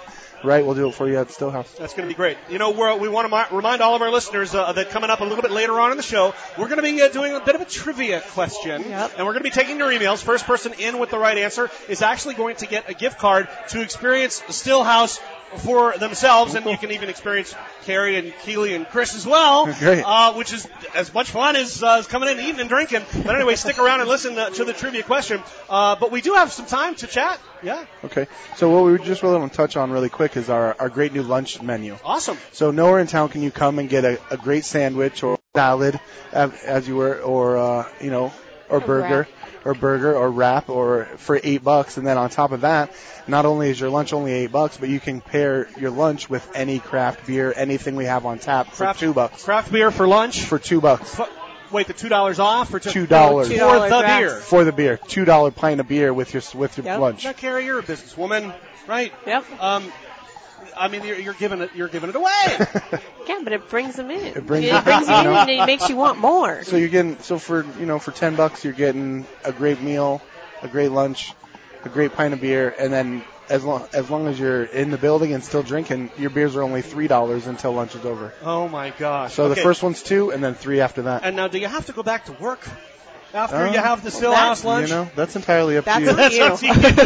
Right, we'll do it for you at Stillhouse. That's going to be great. You know, we're, we want to mi- remind all of our listeners uh, that coming up a little bit later on in the show, we're going to be uh, doing a bit of a trivia question. Yep. And we're going to be taking your emails. First person in with the right answer is actually going to get a gift card to experience Stillhouse for themselves, and you can even experience Carrie and Keely and Chris as well, Great. Uh, which is as much fun as, uh, as coming in and eating and drinking. But anyway, stick around and listen uh, to the trivia question. Uh, but we do have some time to chat. Yeah. Okay. So what we just really want to touch on really quick is our, our great new lunch menu. Awesome. So nowhere in town can you come and get a, a great sandwich or salad, as, as you were, or uh, you know, or burger. wrap. or burger or wrap or for eight bucks. And then on top of that, not only is your lunch only eight bucks, but you can pair your lunch with any craft beer, anything we have on tap Craft- for two bucks. Craft beer for lunch? For two bucks. F- Wait, the two dollars off or just Two dollars. for Two dollar the wraps. beer? For the beer. Two dollar pint of beer with your, with your Yep. lunch. Now, Carrie, you're a businesswoman, right? Yep. Um, I mean, you're, you're giving it, you're giving it away. Yeah, but it brings them in. It brings it them brings in, you you in know. and it makes you want more. So you're getting, so for, you know, for ten bucks, you're getting a great meal, a great lunch, a great pint of beer, and then as long, as long as you're in the building and still drinking, your beers are only three dollars until lunch is over. Oh my gosh. So Okay. the first one's two, and then three after that. And now, do you have to go back to work after Uh, you have the well, that- Stillhouse lunch? You know, that's entirely up That's to you. up That's you. up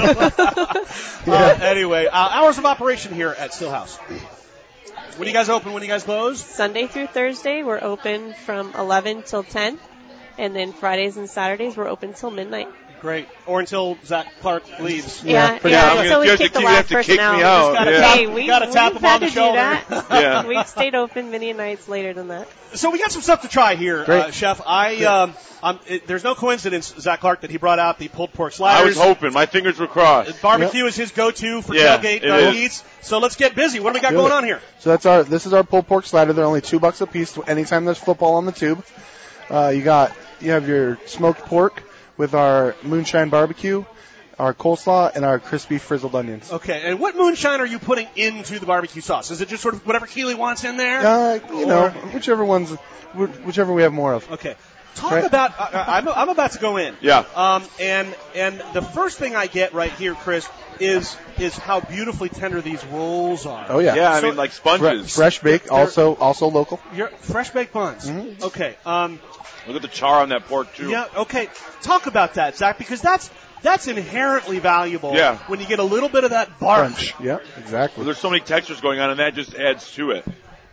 to you. uh, anyway, uh, hours of operation here at Stillhouse. When do you guys open? When do you guys close? Sunday through Thursday, we're open from eleven till ten. And then Fridays and Saturdays, we're open till midnight. Great. Or until Zach Clark leaves. Yeah, pretty yeah. much. So we You have kicked to- the you have last to person kick me out. out, Gotta yeah. tap- Hey, we, gotta tap we've him on had the to do shoulder. that. Yeah. We've stayed open many nights later than that. So we got some stuff to try here, Great. uh, Chef. I um, um, it, there's no coincidence, Zach Clark, that he brought out the pulled pork sliders. I was hoping. My fingers were crossed. Barbecue is his go-to for Yeah, tailgate it uh, is. eats. So let's get busy. What do we got Do going it. on here? So that's our, this is our pulled pork slider. They're only two bucks a piece anytime there's football on the tube. Uh, you got, you have your smoked pork with our moonshine barbecue, our coleslaw, and our crispy frizzled onions. Okay, and what moonshine are you putting into the barbecue sauce? Is it just sort of whatever Keely wants in there? Uh, you know, Or- whichever ones, wh- whichever we have more of. Okay. Talk Right. about. Uh, I'm, I'm about to go in. Yeah. Um. And and the first thing I get right here, Chris, is is how beautifully tender these rolls are. Oh yeah. Yeah, I So- mean, like Fre- sponges. fresh baked, also also local. Your fresh baked buns. Mhm. Okay. Um. Look at the char on that pork, too. Yeah. Okay. Talk about that, Zach, because that's that's inherently valuable. Yeah. When you get a little bit of that bark. Crunch. Yeah, exactly. Well, there's so many textures going on, and that just adds to it.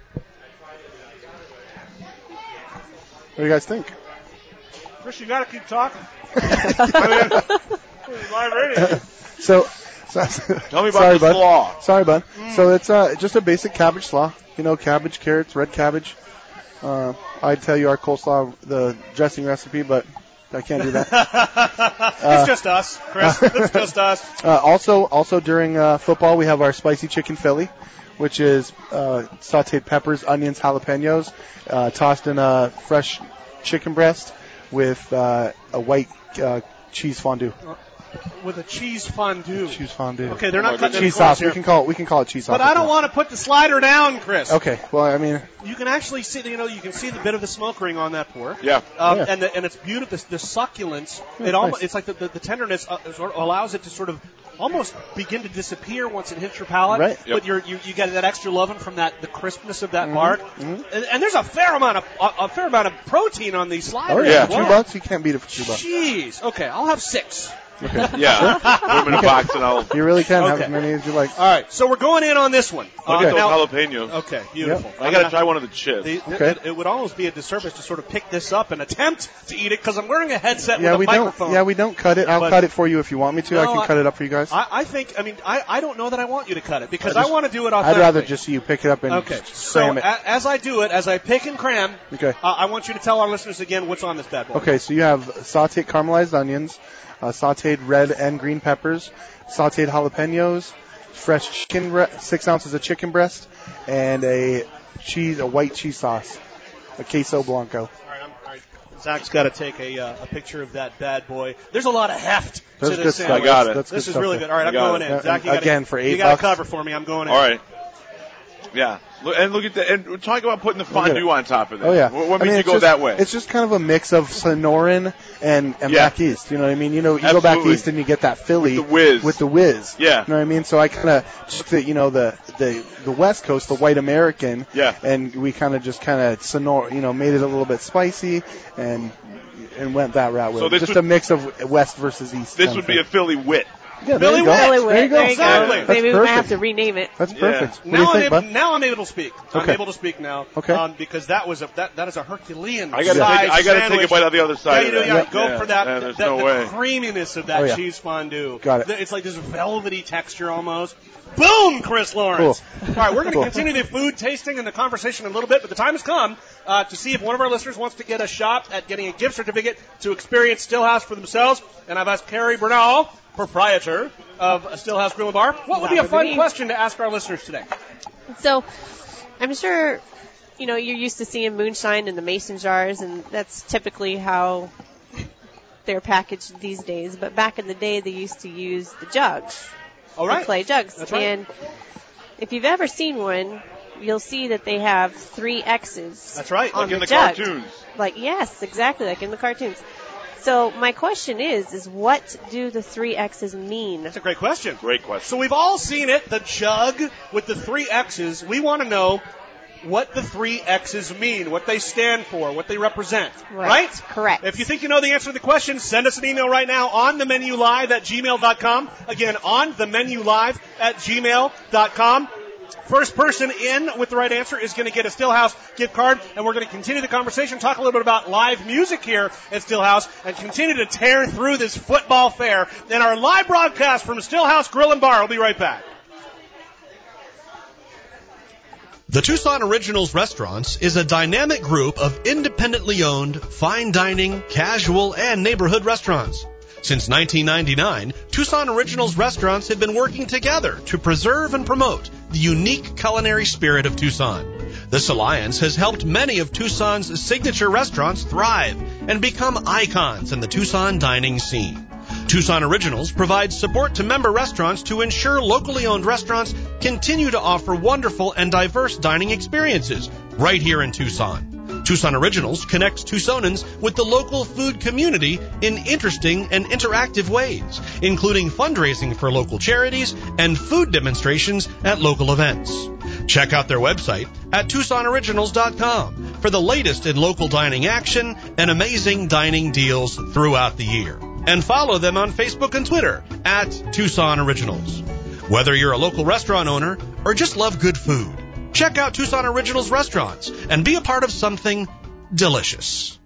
What do you guys think? Chris, you got to keep talking. I mean, it's live radio. So, so Tell me about sorry, the bud. slaw. Sorry, bud. So it's uh, just a basic cabbage slaw. You know, cabbage, carrots, red cabbage. Uh, I'd tell you our coleslaw, the dressing recipe, but I can't do that. It's just us, Chris. It's just us. Uh, also, also during uh, football, we have our spicy chicken Philly, which is uh, sautéed peppers, onions, jalapenos, uh, tossed in a fresh chicken breast with uh, a white uh, cheese fondue. With a cheese fondue. Cheese fondue. Okay, they're not cutting any cheese corners sauce. here. We can call it. We can call it cheese sauce. But I don't want to put the slider down, Chris. Okay. Well, I mean, You can actually see, you know, you can see the bit of the smoke ring on that pork. Yeah. Um, Yeah. And the, and it's beautiful. The, the succulence. Yeah, it almost nice. it's like the, the, the tenderness uh, sort of allows it to sort of almost begin to disappear once it hits your palate. Right. But Yep. you're, you you get that extra loving from that the crispness of that Mhm, bark. mhm. And, and there's a fair amount of a, a fair amount of protein on these sliders. oh yeah, as well. two bucks. You can't beat it for two bucks. Jeez. Okay, I'll have six. Okay. Yeah. Put them in a box, and I'll You really can have Okay. as many as you like. All right, so we're going in on this one. look Uh, at those now- jalapenos. Okay, beautiful. I got to try one of the chips. The, the, Okay. it, it would almost be a disservice to sort of pick this up and attempt to eat it because I'm wearing a headset Yeah, with a we microphone. don't. Yeah, we don't cut it. I'll But- cut it for you if you want me to. I No, can I- cut it up for you guys. I, I think, I mean, I, I don't know that I want you to cut it because I I, just- want to do it I'd authentically. rather just see you pick it up and Okay, just so cram it. a, as I do it, as I pick and cram, Okay. uh, I want you to tell our listeners again what's on this bad boy. Okay, so you have sautéed caramelized onions, uh, sautéed red and green peppers, sautéed jalapenos, fresh chicken, bre- six ounces of chicken breast, and a cheese, a white cheese sauce, a queso blanco. All right, I'm, all right. Zach's got to take a, uh, a picture of that bad boy. There's a lot of heft That's to good this stuff. sandwich. I got it. That's This good is stuff really there. good. All right, I I'm got going it. in. Zach, you gotta, Again, for eight you gotta bucks. cover for me. I'm going in. All right. Yeah. Look- And look at that. And talk about putting the fondue on top of that. Oh yeah. What, what I made mean, you it's go just, that way? It's just kind of a mix of Sonoran and, and Yeah. back east. You know what I mean? You know, you go back Absolutely. east and you get that Philly With the whiz. With the whiz. Yeah. You know what I mean? So I kind of took the, you know, the, the the West Coast, the white American. Yeah. And we kind of just kind of sonor, you know, made it a little bit spicy and and went that route with So it. this Just would- a mix of West versus East. This kind would of be a thing. Philly wit. Yeah, there Philly you go. Wit. Really There weird. you go. There you Exactly. go. That's Maybe we might have perfect. to rename it. That's Yeah. perfect. What do Now you I'm, think, able, bud? now I'm able to speak. I'm Okay. able to speak now. Okay. Um, because that was a that, that is a Herculean I gotta size take, I gotta take sandwich. a bite on the other side. Yeah, you of do. that. Yeah, go Yeah. for that. Yeah, there's the, no the way. creaminess of that Oh, yeah. cheese fondue. Got it. It's like this velvety texture almost. Boom, Chris Lawrence. Cool. All right, we're going to Cool. continue the food tasting and the conversation in a little bit, but the time has come uh, to see if one of our listeners wants to get a shot at getting a gift certificate to experience Stillhouse for themselves. And I've asked Carrie Bernal, proprietor of Stillhouse Grill and Bar, what would be a That would fun be- question to ask our listeners today? So, I'm sure, you know, you're used to seeing moonshine in the mason jars, and that's typically how they're packaged these days. But back in the day, they used to use the jugs, All the right. clay jugs. That's right. And if you've ever seen one, you'll see that they have three X's. That's right. on Like in the jug. cartoons. Like, yes, exactly, like in the cartoons. So my question is, is what do the three X's mean? That's a great question. Great question. So we've all seen it, the jug with the three X's. We want to know what the three X's mean, what they stand for, what they represent. Right. Right? Correct. If you think you know the answer to the question, send us an email right now on the menu live at gmail dot com. Again, on the menu live at gmail dot com. First person in with the right answer is going to get a Stillhouse gift card, and we're going to continue the conversation, talk a little bit about live music here at Stillhouse, and continue to tear through this football fair in our live broadcast from Stillhouse Grill and Bar. We'll be right back. The Tucson Originals Restaurants is a dynamic group of independently owned, fine dining, casual, and neighborhood restaurants. Since nineteen ninety-nine, Tucson Originals Restaurants have been working together to preserve and promote the unique culinary spirit of Tucson. This alliance has helped many of Tucson's signature restaurants thrive and become icons in the Tucson dining scene. Tucson Originals provides support to member restaurants to ensure locally owned restaurants continue to offer wonderful and diverse dining experiences right here in Tucson. Tucson Originals connects Tucsonans with the local food community in interesting and interactive ways, including fundraising for local charities and food demonstrations at local events. Check out their website at tucson originals dot com for the latest in local dining action and amazing dining deals throughout the year. And follow them on Facebook and Twitter at Tucson Originals. Whether you're a local restaurant owner or just love good food, check out Tucson Originals Restaurants and be a part of something delicious.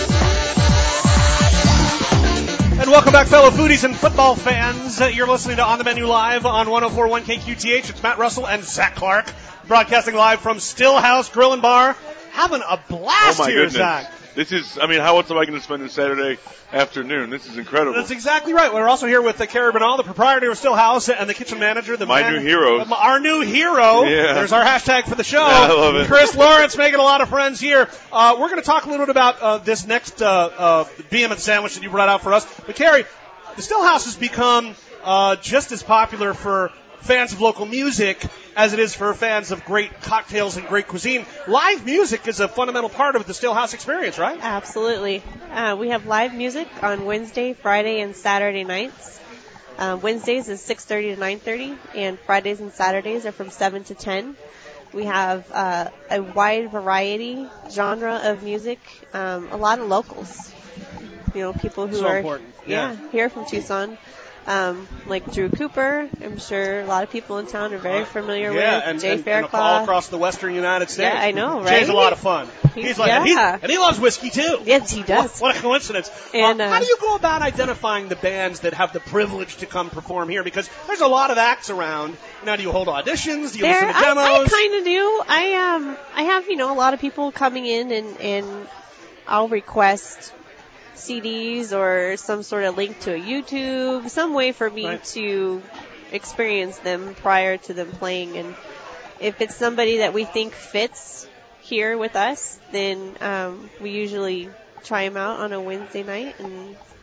And welcome back, fellow foodies and football fans. Uh, You're listening to On the Menu Live on one oh four point one K Q T H. It's Matt Russell and Zach Clark, broadcasting live from Stillhouse Grill and Bar. Having a blast Oh, my here, goodness. Zach. This is, I mean, how else am I going to spend a Saturday afternoon? This is incredible. That's exactly right. We're also here with uh, Carrie Bernal, the proprietor of Stillhouse, and the kitchen manager. The My man, new heroes. um, Our new hero. Yeah. There's our hashtag for the show. I love it. Chris Lawrence making a lot of friends here. Uh, we're going to talk a little bit about uh, this next uh, uh, Behemoth sandwich that you brought out for us. But, Carrie, the Stillhouse has become uh, just as popular for fans of local music as it is for fans of great cocktails and great cuisine. Live music is a fundamental part of the Stillhouse experience, right? Absolutely. Uh, we have live music on Wednesday, Friday, and Saturday nights. Uh, Wednesdays is six thirty to nine thirty, and Fridays and Saturdays are from seven to ten. We have uh, a wide variety genre of music, um, a lot of locals. You know, people who So are important. Yeah, Yeah. here from Tucson. Um, like Drew Cooper, I'm sure a lot of people in town are very familiar Yeah, with. and, Jay and, Fairclough. and all across the western United States. Yeah, I know, Jay's a right? lot of fun. He's, He's- like, and, he, yeah. and he loves whiskey too. Yes, he does. What, what a coincidence. And, Uh, uh, how do you go about identifying the bands that have the privilege to come perform here? Because there's a lot of acts around. Now, do you hold auditions? Do you There, listen to demos? I, I kind of do. I um, I have you know a lot of people coming in, and and I'll request C Ds or some sort of link to a YouTube, some way for me Right. to experience them prior to them playing. And if it's somebody that we think fits here with us, then um, we usually try them out on a Wednesday night and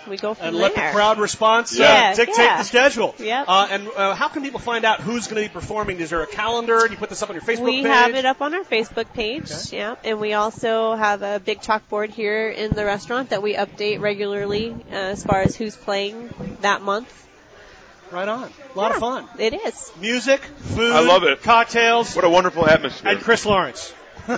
we go from and there. let the crowd response yeah. uh, dictate yeah. the schedule. Yep. Uh, and uh, how can people find out who's going to be performing? Is there a calendar? Do you put this up on your Facebook we page? We have it up on our Facebook page, okay. yeah. And we also have a big chalkboard here in the restaurant that we update regularly uh, as far as who's playing that month. Right on. A lot yeah, of fun. It is. Music, food, I love it. cocktails. What a wonderful atmosphere. And Chris Lawrence.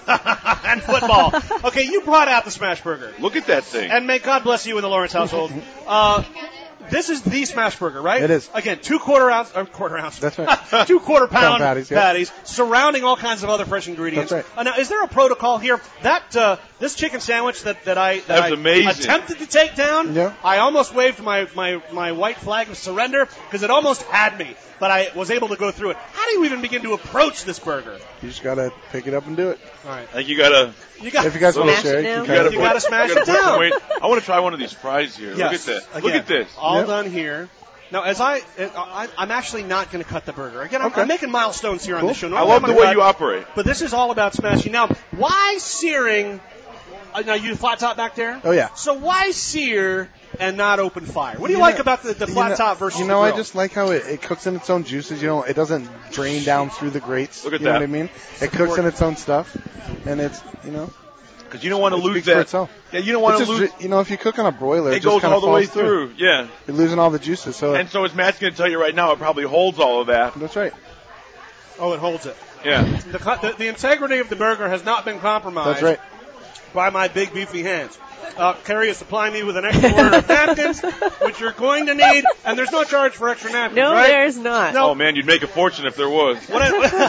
And football. Okay, you brought out the Smash Burger. Look at that thing. And may God bless you in the Lawrence household. Uh, this is the Smash Burger, right? It is. Again, two quarter ounce, or quarter ounce. That's right. two quarter pound, pound patties, yeah. patties, surrounding all kinds of other fresh ingredients. That's right. Uh, now, is there a protocol here? That uh, this chicken sandwich that, that I that That's I amazing. attempted to take down, yeah. I almost waved my, my, my white flag of surrender because it almost had me, but I was able to go through it. How do you even begin to approach this burger? You just gotta pick it up and do it. All right. I think you gotta. You got. If you guys want to share, it you, you can. You gotta smash you gotta it put some down. weight. I want to try one of these fries here. Yes. Look at this. Look Again, at this. All Yep. done here. Now, as I, I I'm actually not going to cut the burger. Again, I'm, Okay. I'm making milestones here on Cool. this show. I Normally love I'm the gonna way cut, you operate. But this is all about smashing. Now, why searing? Uh, now, you flat top back there? Oh, yeah. So why sear and not open fire? What do you, You like know- about the, the You flat know- top versus You know, the I grill? just like how it, it cooks in its own juices. You know, it doesn't drain down through the grates. Look at you know that. what I mean? It cooks in its own stuff, and it's, you know, Because you don't want to it lose speaks for that. itself. Yeah, you don't want It's to just, lose. you know, if you cook on a broiler, it, It just goes kind all of the way falls through. through. Yeah. You're losing all the juices. So And so as Matt's going to tell you right now, it probably holds all of that. that's right. Oh, it holds it. Yeah. The, co- the, the integrity of the burger has not been compromised That's right. by my big, beefy hands. Uh, Carrie is supplying me with an extra order of napkins, which you're going to need, and there's no charge for extra napkins, No, right? there's not. No. Oh man, you'd make a fortune if there was. What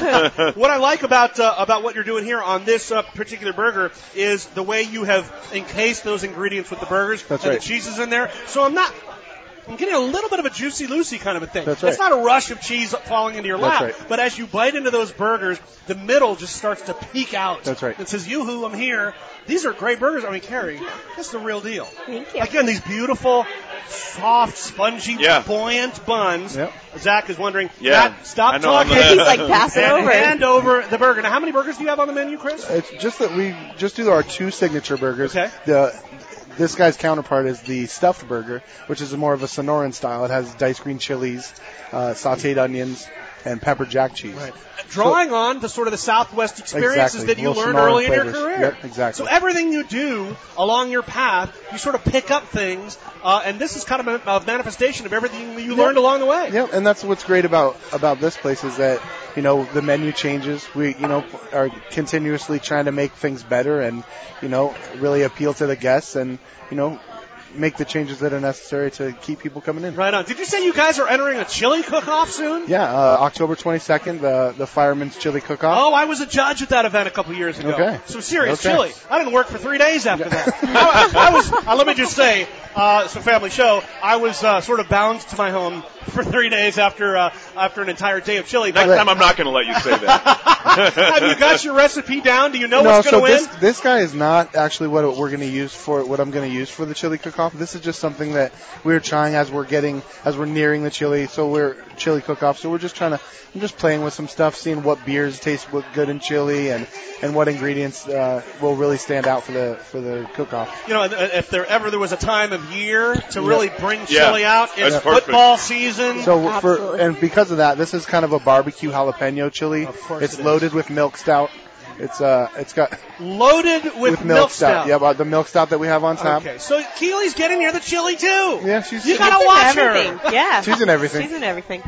I, what I like about uh, about what you're doing here on this uh, particular burger is the way you have encased those ingredients with the burgers. That's and right. the cheese is in there. So I'm not. I'm getting a little bit of a juicy Lucy kind of a thing. That's right. It's not a rush of cheese falling into your lap, That's right. but as you bite into those burgers, the middle just starts to peek out. That's right. It says, "Yoo-hoo, I'm here." These are great burgers. I mean, Carrie, this is the real deal. Thank you. Again, these beautiful, soft, spongy, Yeah. buoyant buns. Yep. Zach is wondering, Yeah. Matt, stop I know, I'm talking. not- He's like, pass it and over. hand over the burger. Now, how many burgers do you have on the menu, Chris? It's just that we just do our two signature burgers. Okay. The this guy's counterpart is the stuffed burger, which is more of a Sonoran style. It has diced green chilies, uh, sautéed onions, and pepper jack cheese. Right. Drawing on the sort of the Southwest experiences Exactly. that you Little learned Sonoran early in your flavors. career. Yep, exactly. So everything you do along your path, you sort of pick up things, uh, and this is kind of a, a manifestation of everything you Yep. learned along the way. Yep, and that's what's great about about this place is that you know the menu changes. We you know are continuously trying to make things better and you know really appeal to the guests and you know make the changes that are necessary to keep people coming in. Right on. Did you say you guys are entering a chili cook-off soon? Yeah, uh, October twenty-second, the the Fireman's Chili Cook-Off. Oh, I was a judge at that event a couple years ago. Okay. Some serious Okay. chili. I didn't work for three days after that. I, I was. Uh, let me just say, uh, it's a family show. I was uh, sort of bound to my home for three days after uh, after an entire day of chili. Next But time I'm not going to let you say that. have you got your recipe down? Do you know no, what's so going to this win? this guy is not actually what we're going to use for what I'm going to use for the chili cook-off. This is just something that we're trying as we're getting as we're nearing the chili. So we're chili cook-off. So we're just trying to I'm just playing with some stuff, seeing what beers taste good in chili and and what ingredients uh, will really stand out for the for the cook-off. You know, if there ever there was a time of year to really bring Yeah. chili out, it's That's perfect. football season. So for Absolutely. and because of that, this is kind of a barbecue jalapeno chili. Of course It's it is. loaded with milk stout. It's uh it's got Loaded with, with milk stout. Yeah, about the milk stout that we have on tap. Okay, so Keely's getting near the chili too. Yeah, she's You she's, gotta She's in watch her. everything. Yeah. she's in everything. She's in everything.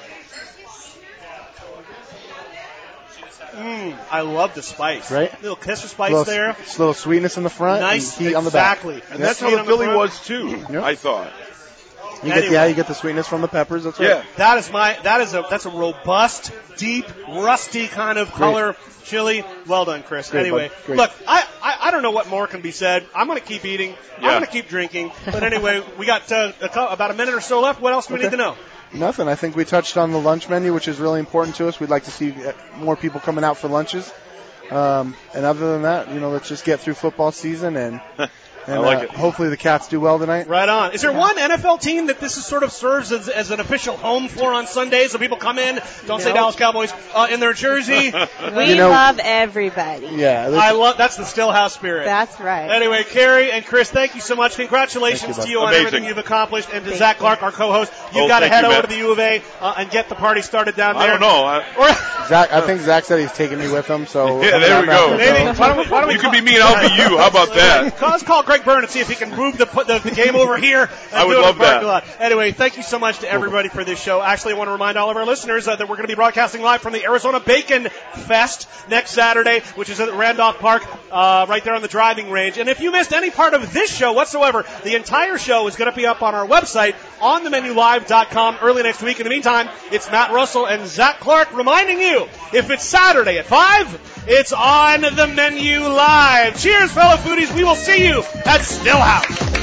Mm, I love the spice. Right? Little kiss of spice little, there. s- little sweetness in the front, Nice, and heat on the back. exactly. And that's how Sweet the on the Philly front. was too. Yep. I thought. You get, Anyway. yeah, you get the sweetness from the peppers. That's right. Yeah. That is my. That is a. That's a robust, deep, rusty kind of color chili. Well done, Chris. Great, anyway, bud. Great. look, I, I I don't know what more can be said. I'm going to keep eating. I'm Yeah. going to keep drinking. But anyway, we got uh, a, cou- about a minute or so left. What else do we Okay. need to know? Nothing. I think we touched on the lunch menu, which is really important to us. We'd like to see uh, more people coming out for lunches. Um, and other than that, you know, let's just get through football season and And I like uh, it. hopefully the Cats do well tonight. Right on. Is there one N F L team that this is sort of serves as, as an official home for on Sundays? So people come in, don't say Nope. Dallas Cowboys, uh, in their jersey. We You know- love everybody. Yeah, I love that's the Stillhouse spirit. That's right. Anyway, Carrie and Chris, thank you so much. Congratulations Thank you, to you bud. on Amazing. everything you've accomplished, and to Thank Zach you. Clark, our co-host. You've Oh, got to thank head you, over Matt. to the U of A uh, and get the party started down there. I don't know. I, Or, Zach, I think Zach said he's taking me with him, so Yeah, there we go. maybe, why don't we, why don't we you call, can be me and I'll be you. How about that? Let's call Greg Byrne and see if he can move the, the, the game over here. And I would do it in love the parking that. lot. Anyway, thank you so much to everybody for this show. Actually, I want to remind all of our listeners uh, that we're going to be broadcasting live from the Arizona Bacon Fest next Saturday, which is at Randolph Park, uh, right there on the driving range. And if you missed any part of this show whatsoever, the entire show is going to be up on our website, on the menu live dot com, early next week. In the meantime, it's Matt Russell and Zach Clark reminding you, if it's Saturday at five, it's On the Menu Live. Cheers, fellow foodies. We will see you at Stillhouse.